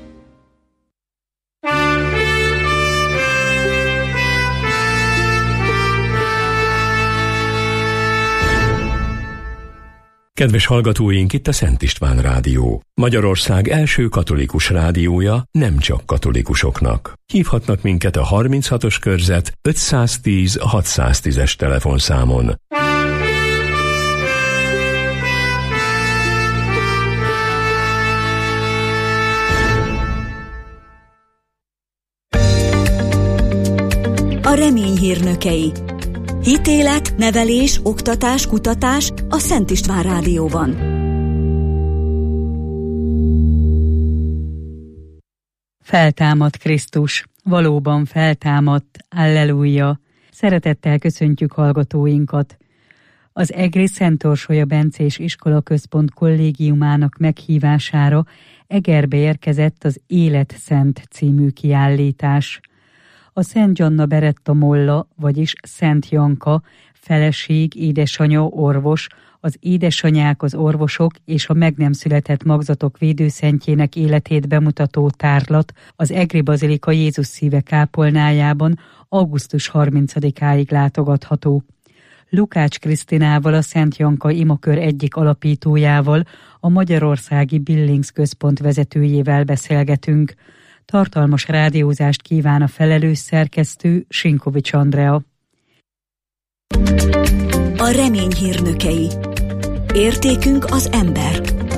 Kedves hallgatóink, itt a Szent István Rádió. Magyarország első katolikus rádiója nem csak katolikusoknak. Hívhatnak minket a 36-os körzet 510 610-es telefonszámon. A remény hírnökei. Hitélet, nevelés, oktatás, kutatás a Szent István Rádióban. Feltámadt Krisztus, valóban feltámadt, alleluja. Szeretettel köszöntjük hallgatóinkat. Az Egri Szent Orsolya Bencés Iskolaközpont kollégiumának meghívására Egerbe érkezett az Élet Szent című kiállítás. A Szent Gianna Beretta Molla, vagyis Szent Janka, feleség, édesanya, orvos, az édesanyák, az orvosok és a meg nem született magzatok védőszentjének életét bemutató tárlat az Egri Bazilika Jézus Szíve kápolnájában augusztus 30-áig látogatható. Lukács Krisztinával, a Szent Janka imakör egyik alapítójával, a Magyarországi Billings Központ vezetőjével beszélgetünk. Tartalmas rádiózást kíván a felelős szerkesztő, Sinkovics Andrea. A remény hírnökei. Értékünk az ember.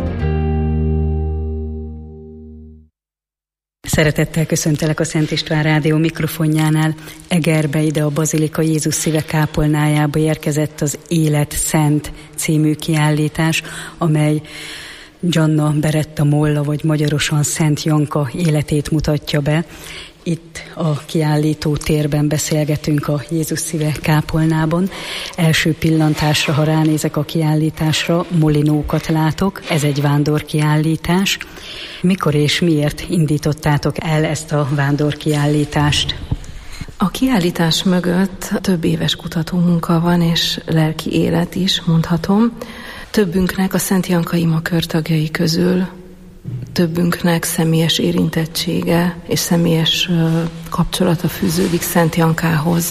Szeretettel köszöntelek a Szent István Rádió mikrofonjánál. Egerbe, ide a Bazilika Jézus Szíve kápolnájába érkezett az Élet Szent című kiállítás, amely Gianna Beretta Molla, vagy magyarosan Szent Janka életét mutatja be. Itt a kiállító térben beszélgetünk a Jézus Szíve kápolnában. Első pillantásra, ha ránézek a kiállításra, molinókat látok. Ez egy vándorkiállítás. Mikor és miért indítottátok el ezt a vándorkiállítást? A kiállítás mögött több éves kutatómunka van, és lelki élet is, mondhatom. Többünknek a Szent Janka imakör tagjai közül többünknek személyes érintettsége és személyes kapcsolata fűződik Szent Jankához.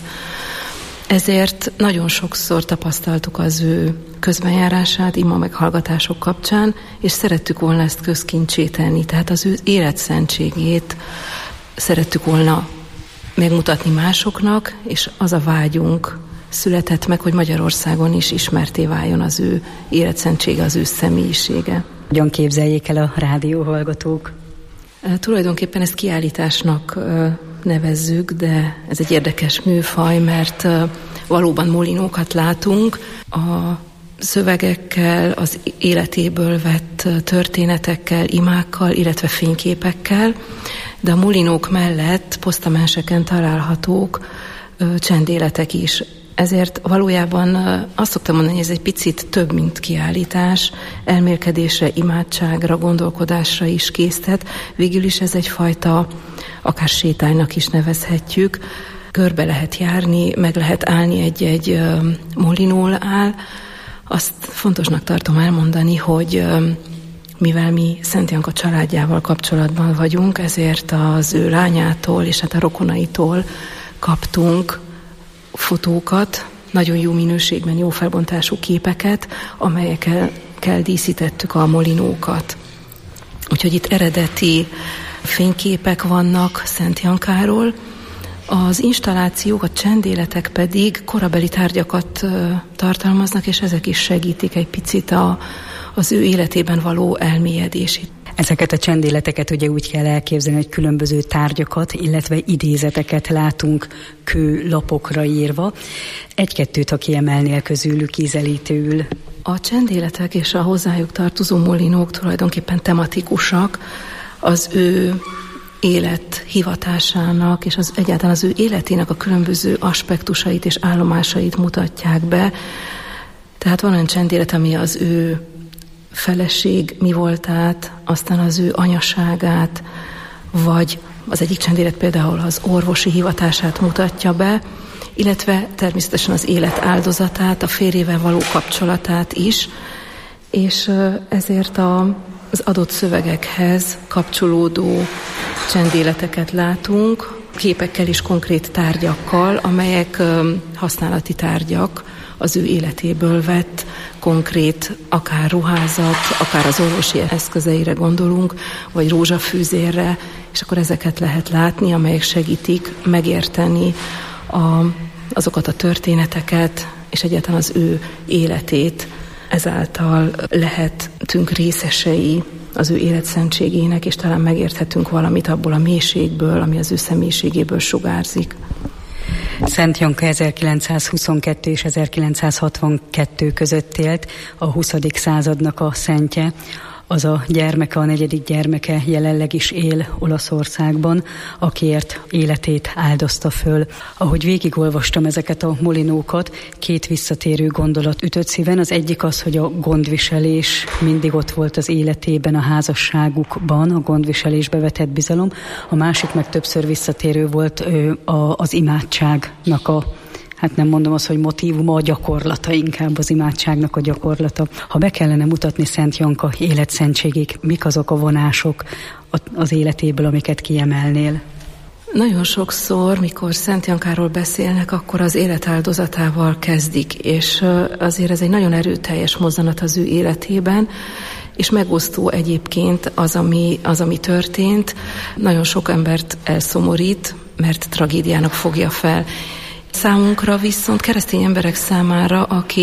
Ezért nagyon sokszor tapasztaltuk az ő közbenjárását ima meghallgatások kapcsán, és szerettük volna ezt közkincsé tenni, tehát az ő életszentségét szerettük volna megmutatni másoknak, és az a vágyunk született meg, hogy Magyarországon is ismerté váljon az ő életszentsége, az ő személyisége. Hogyan képzeljék el a rádióhallgatók? Tulajdonképpen ezt kiállításnak nevezzük, de ez egy érdekes műfaj, mert valóban molinókat látunk, a szövegekkel, az életéből vett történetekkel, imákkal, illetve fényképekkel, de a molinók mellett posztamenseken találhatók csendéletek is. Ezért valójában azt szoktam mondani, hogy ez egy picit több, mint kiállítás, elmélkedésre, imádságra, gondolkodásra is késztet. Végül is ez egyfajta, akár sétánynak is nevezhetjük, körbe lehet járni, meg lehet állni egy molinólál. Azt fontosnak tartom elmondani, hogy mivel mi Szent Janka családjával kapcsolatban vagyunk, ezért az ő lányától és hát a rokonaitól kaptunk fotókat, nagyon jó minőségben, jó felbontású képeket, amelyekkel díszítettük a molinókat. Úgyhogy itt eredeti fényképek vannak Szent Jankáról. Az installációk, a csendéletek pedig korabeli tárgyakat tartalmaznak, és ezek is segítik egy picit az ő életében való elmélyedését. Ezeket a csendéleteket ugye úgy kell elképzelni, hogy különböző tárgyakat, illetve idézeteket látunk kőlapokra írva. Egy-kettőt, ha kiemelnél közülük ízelítőül. A csendéletek és a hozzájuk tartozó molinók tulajdonképpen tematikusak, az ő élet hivatásának és egyáltalán az ő életének a különböző aspektusait és állomásait mutatják be. Tehát van olyan csendélet, ami az ő feleség mi voltát, aztán az ő anyaságát, vagy az egyik csendélet például az orvosi hivatását mutatja be, illetve természetesen az élet áldozatát, a férjével való kapcsolatát is, és ezért az adott szövegekhez kapcsolódó csendéleteket látunk, képekkel és konkrét tárgyakkal, amelyek használati tárgyak, az ő életéből vett konkrét, akár ruházat, akár az orvosi eszközeire gondolunk, vagy rózsafűzérre, és akkor ezeket lehet látni, amelyek segítik megérteni azokat a történeteket, és egyáltalán az ő életét. Ezáltal lehetünk részesei az ő életszentségének, és talán megérthetünk valamit abból a mélységből, ami az ő személyiségéből sugárzik. Szent Janka 1922 és 1962 között élt, a 20. századnak a szentje. Az a gyermeke, a 4. gyermeke jelenleg is él Olaszországban, akiért életét áldozta föl. Ahogy végigolvastam ezeket a molinókat, 2 visszatérő gondolat ütött szíven. Az egyik az, hogy a gondviselés mindig ott volt az életében, a házasságukban, a gondviselésbe vetett bizalom. A másik meg többször visszatérő volt az imádságnak hát nem mondom azt, hogy motívuma, a gyakorlata, inkább az imádságnak a gyakorlata. Ha be kellene mutatni Szent Janka életszentségét, mik azok a vonások az életéből, amiket kiemelnél? Nagyon sokszor, mikor Szent Jankáról beszélnek, akkor az életáldozatával kezdik, és azért ez egy nagyon erőteljes mozzanat az ő életében, és megosztó egyébként az, ami történt. Nagyon sok embert elszomorít, mert tragédiának fogja fel. Számunkra viszont, keresztény emberek számára,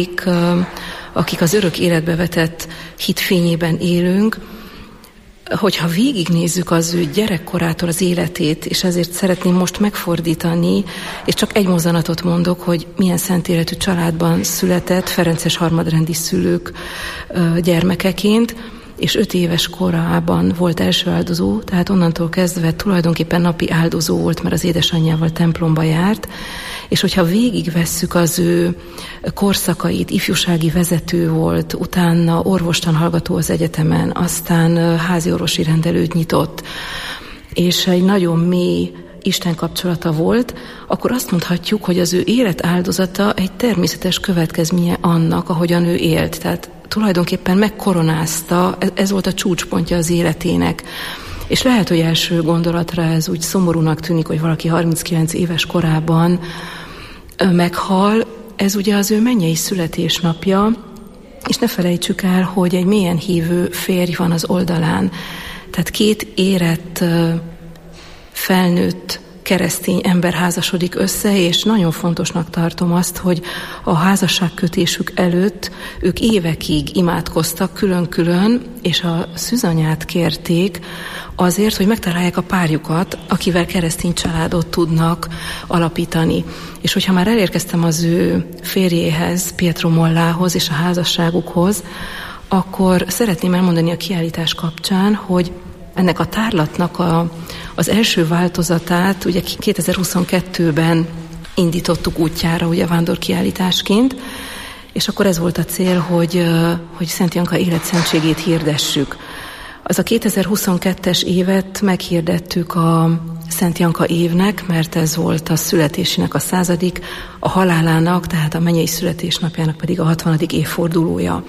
akik az örök életbe vetett hit fényében élünk, hogyha végignézzük az ő gyerekkorától az életét, és ezért szeretném most megfordítani, és csak egy mozzanatot mondok, hogy milyen szent életű családban született, ferences harmadrendi szülők gyermekeként, és 5 éves korában volt első áldozó, tehát onnantól kezdve tulajdonképpen napi áldozó volt, mert az édesanyjával templomba járt, és hogyha végigvesszük az ő korszakait, ifjúsági vezető volt, utána orvostanhallgató az egyetemen, aztán háziorvosi rendelőt nyitott, és egy nagyon mély Isten kapcsolata volt, akkor azt mondhatjuk, hogy az ő élet áldozata egy természetes következménye annak, ahogyan ő élt. Tehát tulajdonképpen megkoronázta, ez volt a csúcspontja az életének. És lehet, hogy első gondolatra ez úgy szomorúnak tűnik, hogy valaki 39 éves korában meghal. Ez ugye az ő mennyei születésnapja, és ne felejtsük el, hogy egy mélyen hívő férj van az oldalán. Tehát 2 érett, felnőtt keresztény ember házasodik össze, és nagyon fontosnak tartom azt, hogy a házasságkötésük előtt ők évekig imádkoztak külön-külön, és a szűzanyát kérték azért, hogy megtalálják a párjukat, akivel keresztény családot tudnak alapítani. És hogyha már elérkeztem az ő férjéhez, Pietro Mollához és a házasságukhoz, akkor szeretném elmondani a kiállítás kapcsán, hogy ennek a tárlatnak az első változatát ugye 2022-ben indítottuk útjára, ugye vándorkiállításként, és akkor ez volt a cél, hogy Szent Janka életszentségét hirdessük. Az a 2022-es évet meghirdettük a Szent Janka évnek, mert ez volt a születésének a 100., a halálának, tehát a mennyei születésnapjának pedig a 60. évfordulója.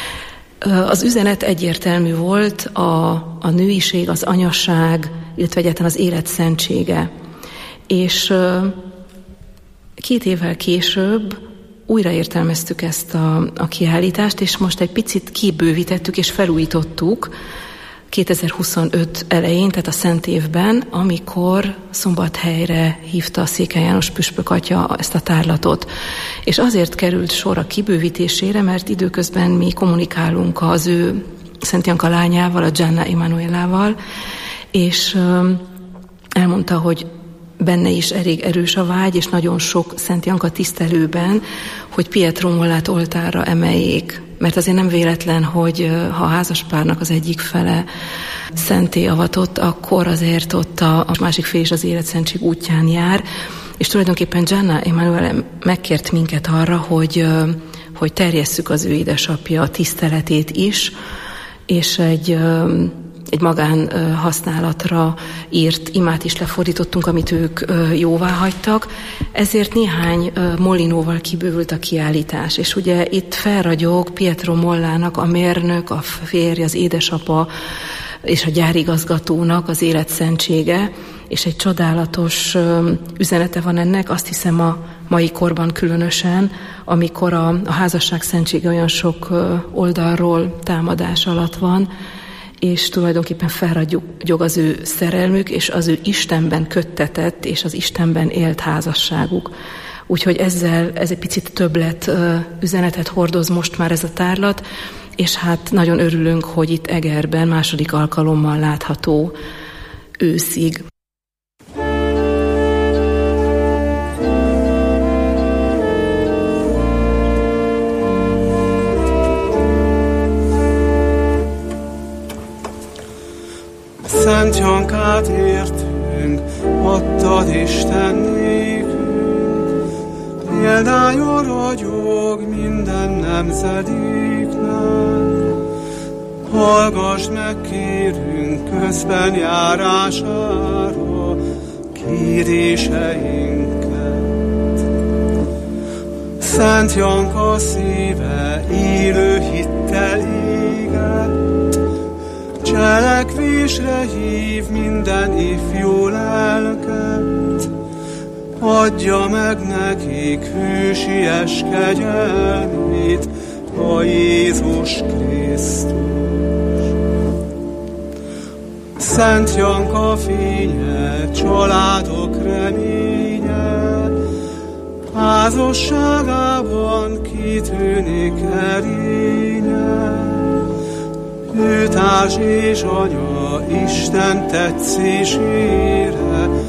Az üzenet egyértelmű volt, a nőiség, az anyaság, illetve egyáltalán az élet szentsége. És 2 évvel később újra értelmeztük ezt a kiállítást, és most egy picit kibővítettük és felújítottuk 2025 elején, tehát a Szent évben, amikor Szombathelyre hívta a Székely János püspök atya ezt a tárlatot. És azért került sor a kibővítésére, mert időközben mi kommunikálunk az ő Szent Janka lányával, a Gianna Emanuelával, és elmondta, hogy benne is elég erős a vágy, és nagyon sok Szent Janka tisztelőben, hogy Pietro Mollát oltárra emeljék. Mert azért nem véletlen, hogy ha a házaspárnak az egyik fele szenté avatott, akkor azért ott a másik fél is az életszentség útján jár. És tulajdonképpen Gianna Emanuele megkért minket arra, hogy terjesszük az ő édesapja tiszteletét is, és egy magán használatra írt imát is lefordítottunk, amit ők jóvá hagytak. Ezért néhány Molinóval kibővült a kiállítás. És ugye itt felragyog Pietro Mollának, a mérnök, a férj, az édesapa és a gyárigazgatónak az életszentsége, és egy csodálatos üzenete van ennek, azt hiszem a mai korban különösen, amikor a házasság szentsége olyan sok oldalról támadás alatt van, és tulajdonképpen felragyog az ő szerelmük, és az ő Istenben köttetett, és az Istenben élt házasságuk. Úgyhogy ez egy picit többlet üzenetet hordoz most már ez a tárlat, és hát nagyon örülünk, hogy itt Egerben második alkalommal látható őszig. Szent Jankát értünk, adtad Isten nékünk, példája ragyog minden nemzedéknek. Hallgass meg, kérünk, közben járására kéréseinket. Szent Janka szíve élő hittel éget, cselekvésre hív minden ifjú lelket, adja meg nekik hűsies kegyelmét a Jézus Krisztus. Szent Janka fénye, családok reménye, házasságában kitűnik erénye. Ő társ és anya, Isten tetszésére,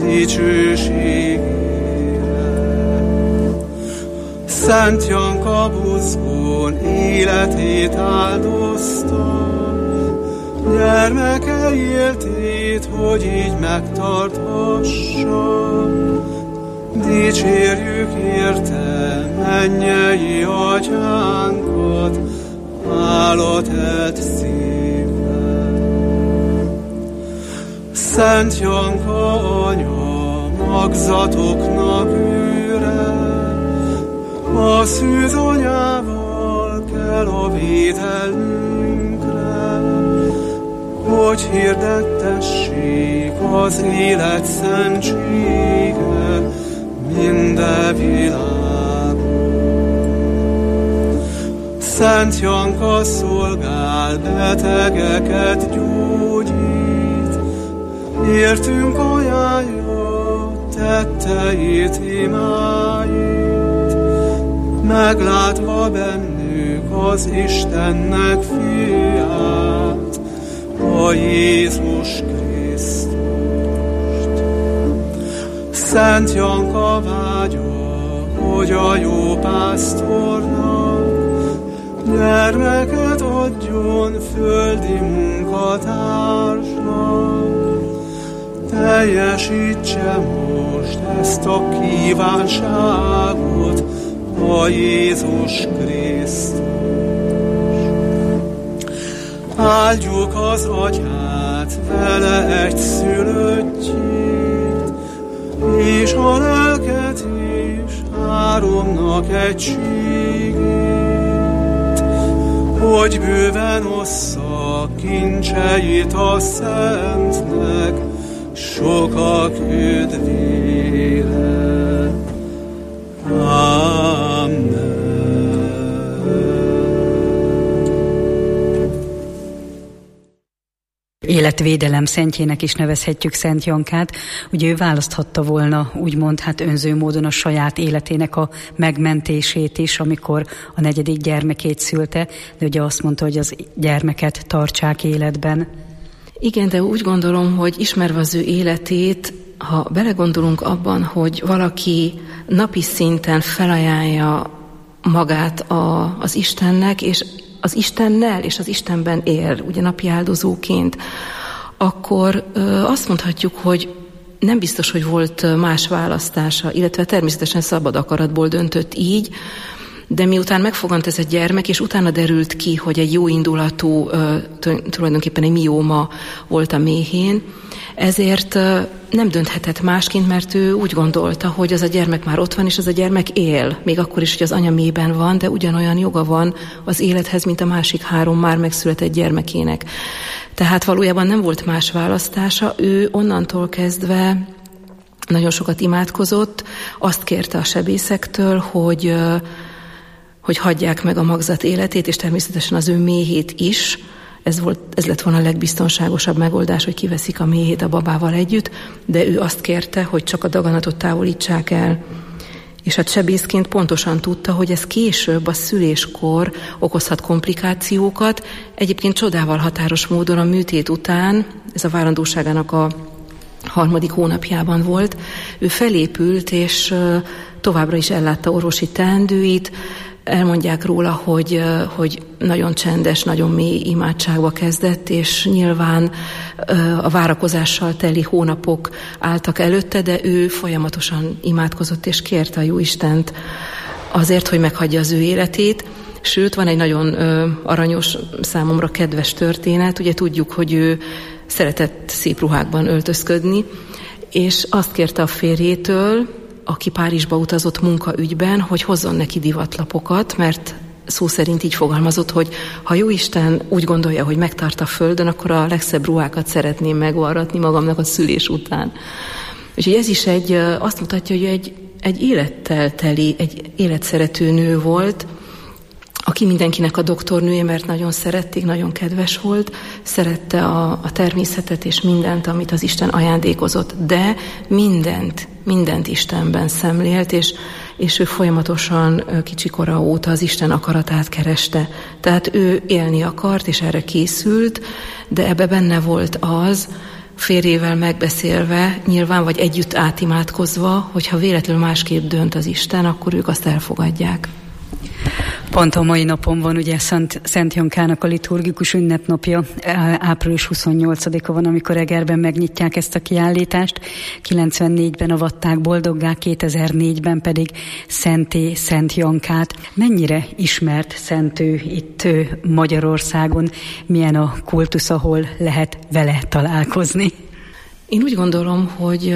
dicsőségére. Szent Janka buzgón életét áldozta, gyermeke éltét, hogy így megtarthassa. Dicsérjük érte mennyei atyánkat, hála tett szívvel. Szent Janka anya, magzatoknak őre, a szűz anyával kell a védelmünkre, hogy hirdettessék az élet szentsége minden világon. Szent Janka szolgál, betegeket gyógyít, értünk ajánlja tetteit, imáit, meglátva bennük az Istennek fiát, a Jézus Krisztust. Szent Janka vágya, hogy a jó pásztornak gyermeket adjon földi munkatársnak. Teljesítse most ezt a kívánságot a Jézus Krisztus. Áldjuk az atyát, vele egyszülöttjét, és a lelket is, háromnak egységét, hogy bőven ossza kincseit a Szentnek, sokak üdvére. Amen. Életvédelem szentjének is nevezhetjük Szent Jankát. Ugye ő választhatta volna, úgymond, önző módon a saját életének a megmentését is, amikor a 4. gyermekét szülte, de ugye azt mondta, hogy az gyermeket tartsák életben. Igen, de úgy gondolom, hogy ismerve az ő életét, ha belegondolunk abban, hogy valaki napi szinten felajánlja magát az Istennek, és az Istennel és az Istenben él, ugye napi áldozóként, akkor azt mondhatjuk, hogy nem biztos, hogy volt más választása, illetve természetesen szabad akaratból döntött így, de miután megfogant ez a gyermek, és utána derült ki, hogy egy jó indulatú, tulajdonképpen egy mióma volt a méhén, ezért nem dönthetett másként, mert ő úgy gondolta, hogy az a gyermek már ott van, és az a gyermek él, még akkor is, hogy az anya méhben van, de ugyanolyan joga van az élethez, mint a másik 3 már megszületett gyermekének. Tehát valójában nem volt más választása, ő onnantól kezdve nagyon sokat imádkozott, azt kérte a sebészektől, hogy hagyják meg a magzat életét, és természetesen az ő méhét is. Ez lett volna a legbiztonságosabb megoldás, hogy kiveszik a méhét a babával együtt, de ő azt kérte, hogy csak a daganatot távolítsák el. És hát sebészként pontosan tudta, hogy ez később a szüléskor okozhat komplikációkat. Egyébként csodával határos módon a műtét után, ez a várandóságának a 3. hónapjában volt, ő felépült, és továbbra is ellátta orvosi teendőit. Elmondják róla, hogy nagyon csendes, nagyon mély imádságba kezdett, és nyilván a várakozással teli hónapok álltak előtte, de ő folyamatosan imádkozott, és kérte a Jóistent azért, hogy meghagyja az ő életét. Sőt, van egy nagyon aranyos, számomra kedves történet. Ugye tudjuk, hogy ő szeretett szép ruhákban öltözködni, és azt kérte a férjétől, aki Párizsba utazott munkaügyben, hogy hozzon neki divatlapokat, mert szó szerint így fogalmazott, hogy ha Jóisten úgy gondolja, hogy megtart a földön, akkor a legszebb ruhákat szeretném megvarratni magamnak a szülés után. Úgyhogy ez is azt mutatja, hogy egy élettel teli, egy életszerető nő volt, aki mindenkinek a doktornője, mert nagyon szerették, nagyon kedves volt, szerette a természetet és mindent, amit az Isten ajándékozott, de mindent Istenben szemlélt, és ő folyamatosan kicsikora óta az Isten akaratát kereste. Tehát ő élni akart, és erre készült, de ebbe benne volt az, férjével megbeszélve, nyilván vagy együtt átimádkozva, hogyha véletlenül másképp dönt az Isten, akkor ők azt elfogadják. Pont a mai napon van ugye Szent Jankának a liturgikus ünnepnapja, április 28-a van, amikor Egerben megnyitják ezt a kiállítást, 94-ben avatták boldoggá, 2004-ben pedig Szentté Szent Jankát. Mennyire ismert szent ő itt Magyarországon, milyen a kultusz, ahol lehet vele találkozni? Én úgy gondolom, hogy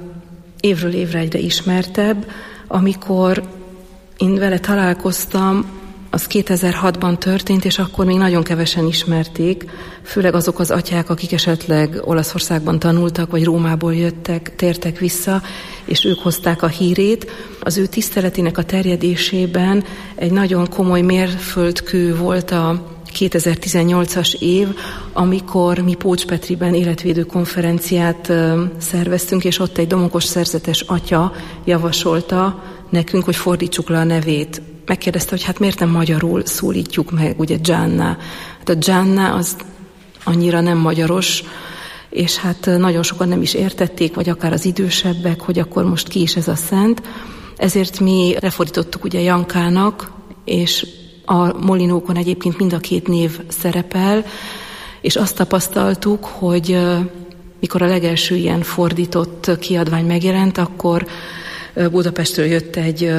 évről évre egyre ismertebb. Amikor én vele találkoztam, az 2006-ban történt, és akkor még nagyon kevesen ismerték, főleg azok az atyák, akik esetleg Olaszországban tanultak, vagy Rómából tértek vissza, és ők hozták a hírét. Az ő tiszteletének a terjedésében egy nagyon komoly mérföldkő volt a 2018-as év, amikor mi Pócs Petriben életvédő konferenciát szerveztünk, és ott egy domokos szerzetes atya javasolta nekünk, hogy fordítsuk le a nevét. Megkérdezte, hogy hát miért nem magyarul szólítjuk meg, ugye Gianna. Hát a Gianna az annyira nem magyaros, és hát nagyon sokan nem is értették, vagy akár az idősebbek, hogy akkor most ki is ez a szent. Ezért mi lefordítottuk ugye Jankának, és a molinókon egyébként mind a 2 név szerepel, és azt tapasztaltuk, hogy mikor a legelső ilyen fordított kiadvány megjelent, akkor Budapestről jött egy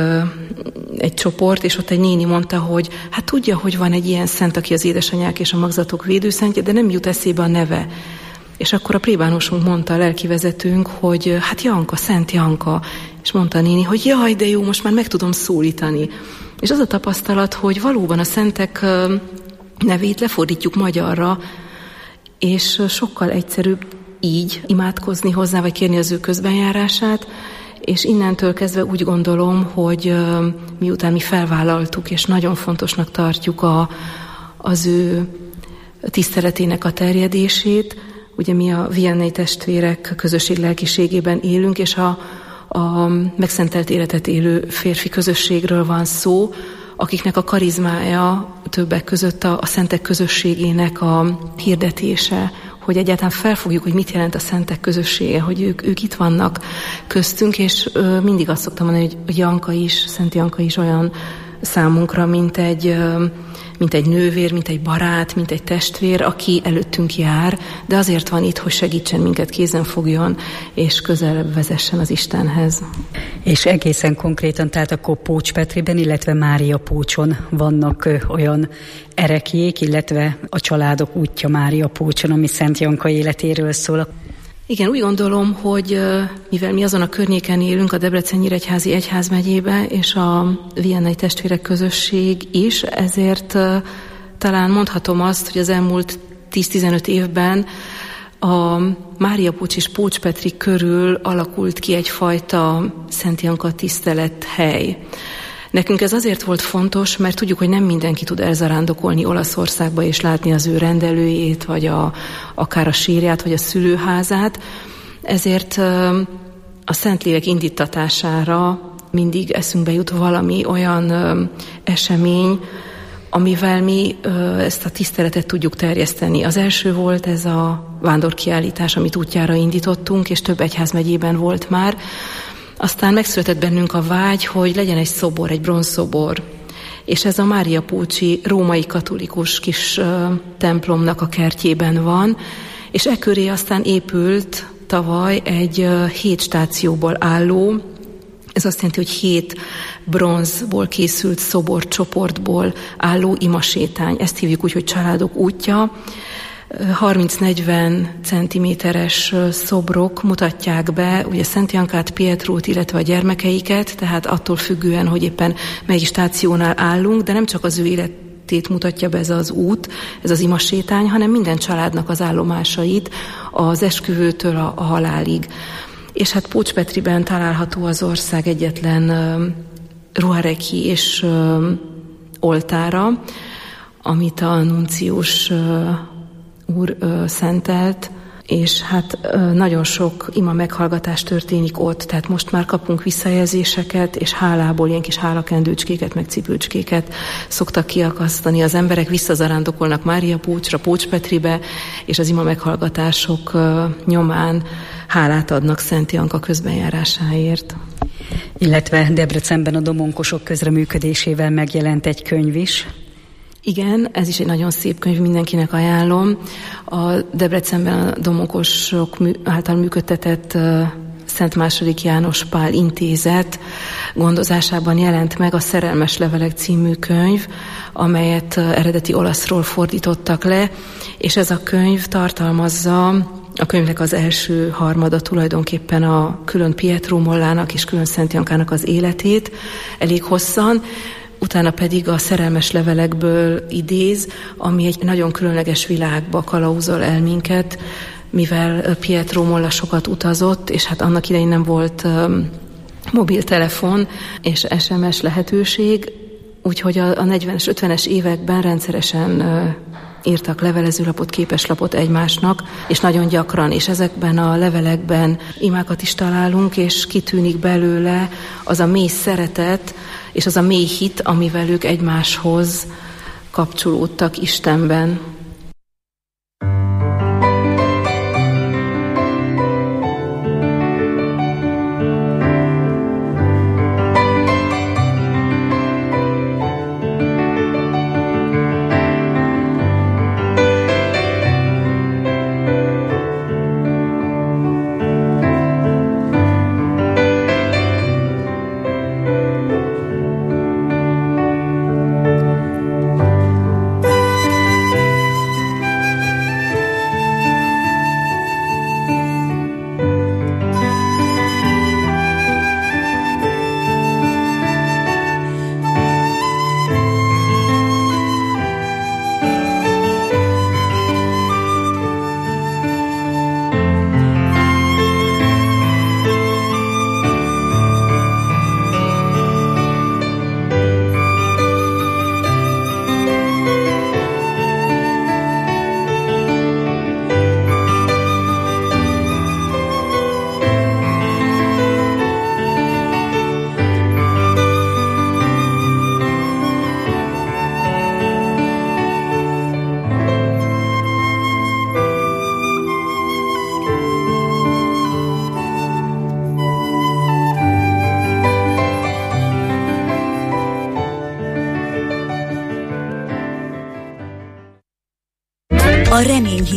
csoport, és ott egy néni mondta, hogy hát tudja, hogy van egy ilyen szent, aki az édesanyák és a magzatok védőszentje, de nem jut eszébe a neve. És akkor a plébánosunk mondta, a lelkivezetőnk, hogy hát Janka, Szent Janka. És mondta a néni, hogy jaj, de jó, most már meg tudom szólítani. És az a tapasztalat, hogy valóban a szentek nevét lefordítjuk magyarra, és sokkal egyszerűbb így imádkozni hozzá, vagy kérni az ő közbenjárását, és innentől kezdve úgy gondolom, hogy miután mi felvállaltuk, és nagyon fontosnak tartjuk az ő tiszteletének a terjedését, ugye mi a Vianney testvérek közösség lelkiségében élünk, és a megszentelt életet élő férfi közösségről van szó, akiknek a karizmája többek között a szentek közösségének a hirdetése, hogy egyáltalán felfogjuk, hogy mit jelent a szentek közössége, hogy ők itt vannak köztünk, és mindig azt szoktam mondani, hogy Janka is, Szent Janka is olyan számunkra, mint egy nővér, mint egy barát, mint egy testvér, aki előttünk jár, de azért van itt, hogy segítsen minket, kézen fogjon, és közelebb vezessen az Istenhez. És egészen konkrétan, tehát akkor Pócs Petriben, illetve Mária Pócson vannak olyan ereklyék, illetve a családok útja Mária Pócson, ami Szent Janka életéről szól. Igen, úgy gondolom, hogy mivel mi azon a környéken élünk, a Debrecen-Nyíregyházi egyházmegyébe, és a Vianney testvérek közösség is, ezért talán mondhatom azt, hogy az elmúlt 10-15 évben a Mária Pócs és Pócs Petri körül alakult ki egyfajta Szent Janka tisztelethely. Nekünk ez azért volt fontos, mert tudjuk, hogy nem mindenki tud elzarándokolni Olaszországba és látni az ő rendelőjét, vagy akár a sírját, vagy a szülőházát. Ezért a Szentlélek indítatására mindig eszünkbe jut valami olyan esemény, amivel mi ezt a tiszteletet tudjuk terjeszteni. Az első volt ez a vándorkiállítás, amit útjára indítottunk, és több egyházmegyében volt már. Aztán megszületett bennünk a vágy, hogy legyen egy szobor, egy bronzszobor. És ez a Mária Pócsi római katolikus kis templomnak a kertjében van, és e köré aztán épült tavaly egy 7 stációból álló, ez azt jelenti, hogy 7 bronzból készült szoborcsoportból álló imasétány. Ezt hívjuk úgy, hogy Családok útja. 30-40 centiméteres szobrok mutatják be ugye Szent Jankát, Pietrót, illetve a gyermekeiket, tehát attól függően, hogy éppen melyik stációnál állunk, de nem csak az ő életét mutatja be ez az út, ez az imasétány, hanem minden családnak az állomásait, az esküvőtől a halálig. És hát Pócs Petriben található az ország egyetlen ruhareki és oltára, amit a nuncius úr szentelt, és hát nagyon sok ima meghallgatás történik ott, tehát most már kapunk visszajelzéseket, és hálából ilyen kis hálakendőcskéket, meg cipőcskéket szoktak kiakasztani. Az emberek visszazarándokolnak Mária Pócsra, Pócs Petribe, és az ima meghallgatások nyomán hálát adnak Szent Janka közbenjárásáért. Illetve Debrecenben a domonkosok közreműködésével megjelent egy könyv is. Igen, ez is egy nagyon szép könyv, mindenkinek ajánlom. A Debrecenben a domonkosok által működtetett Szent II. János Pál Intézet gondozásában jelent meg a Szerelmes levelek című könyv, amelyet eredeti olaszról fordítottak le, és ez a könyv tartalmazza a könyvnek az első harmada tulajdonképpen a külön Pietro Mollának és külön Szent Jankának az életét, elég hosszan, utána pedig a szerelmes levelekből idéz, ami egy nagyon különleges világba kalauzol el minket, mivel Pietro Molla sokat utazott, és hát annak idején nem volt mobiltelefon és SMS lehetőség, úgyhogy a 40-es, 50-es években rendszeresen írtak levelezőlapot, képeslapot egymásnak, és nagyon gyakran, és ezekben a levelekben imákat is találunk, és kitűnik belőle az a mély szeretet, és az a mély hit, amivel ők egymáshoz kapcsolódtak Istenben.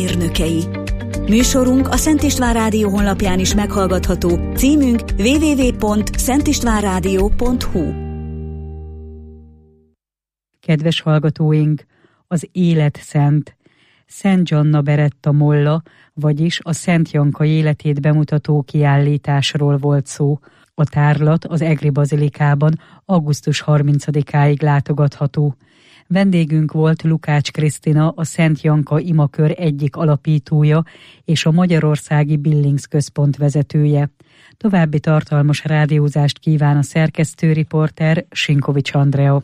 hírnökei. Műsorunk a Szent István Rádió honlapján is meghallgatható, címünk www.szentistvánradio.hu. Kedves hallgatóink, az élet szent. Szent Gianna Beretta Molla, vagyis a Szent Janka életét bemutató kiállításról volt szó. A tárlat az Egri Bazilikában augusztus 30-áig látogatható. Vendégünk volt Lukács Krisztina, a Szent Janka imakör egyik alapítója és a Magyarországi Billings Központ vezetője. További tartalmas rádiózást kíván a szerkesztőriporter Sinkovics Andrea.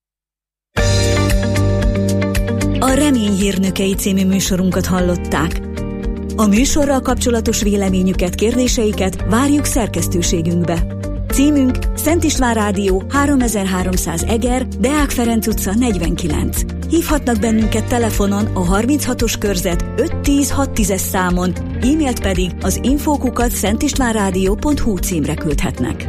A Remény hírnökei című műsorunkat hallották. A műsorral kapcsolatos véleményüket, kérdéseiket várjuk szerkesztőségünkbe. Címünk Szent István Rádió 3300 Eger, Deák Ferenc utca 49. Hívhatnak bennünket telefonon a 36-os körzet 510-610-es számon, e-mailt pedig az info@szentistvánradio.hu címre küldhetnek.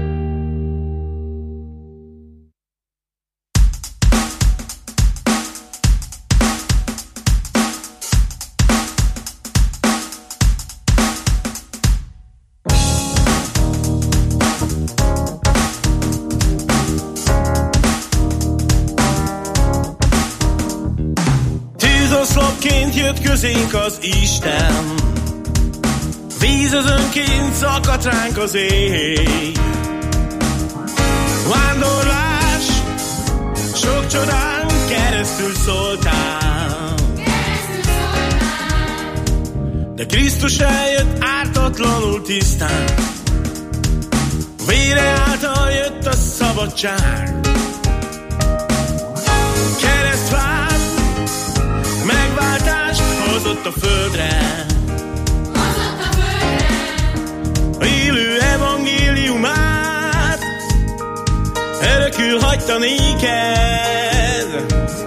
Tűzoszlopként jött közénk az Isten, vízözönként szakadt ránk az ég. Vándorlás, sok csodán keresztül szóltál, de Krisztus eljött ártatlanul tisztán, vére által jött a szabadság. Keresztvád megváltást hozott a földre, élő evangéliumát örökül hagyta néked.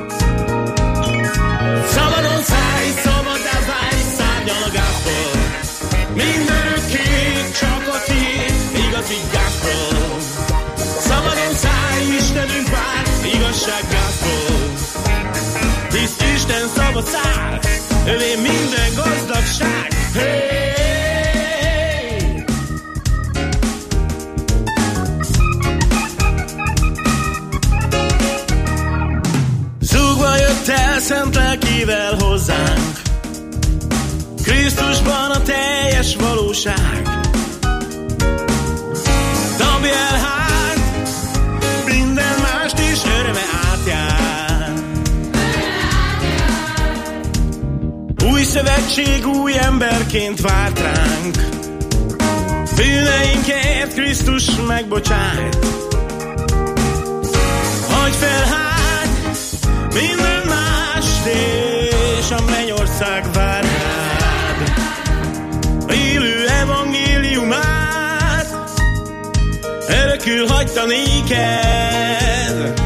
Szabadon szállj, szabaddá válj, szárnyal a gázból, mindörökké csak a tiéd igazi gázból. Szabadon szállj, Istenünk vár, igazság gázból, hisz Isten szabad száll, övé minden gazdagság. Hey! Zúgva jött el szent lelkével hozzánk, Krisztusban a teljes valóság. Dobj el hát minden mást is, öröme átjár. Új szövetség új emberként várt ránk, bűneinkért Krisztus megbocsájt. Hagyj fel hát minden mást, és a mennyország vár rád. Élő evangéliumát örökül hagyta néked.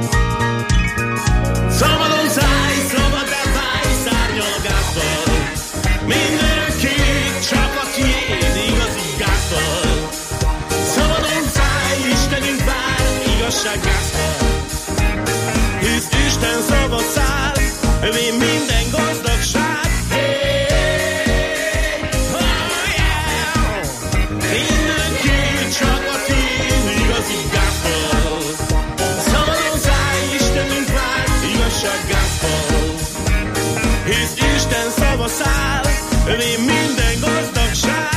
Szabadon szállj, szabaddá válj, szárnyal a gázból, mindörökké csak a tiéd igazi gázból. Szabadon szállj, Istenünk vár, igazság gázból, hisz Isten szabad száll, övé minden gazdagság. Hey, oh yeah, mindörökké csak a tiéd igazi gázból. Szabadon szállj, Istenünk vár, igazság gázból, hisz Isten szabad száll, övé minden gazdagság.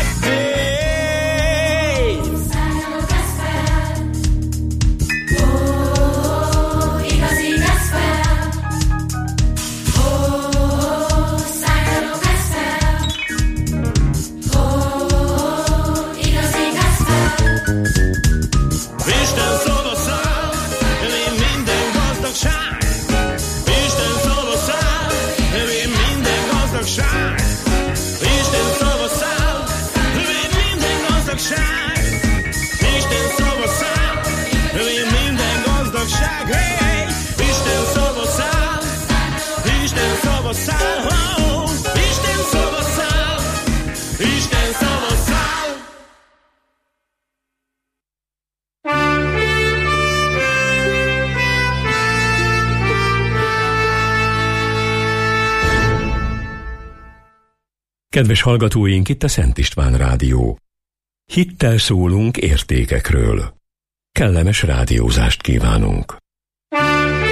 Isten Kedves hallgatóink, itt a Szent István Rádió. Hittel szólunk értékekről. Kellemes rádiózást kívánunk.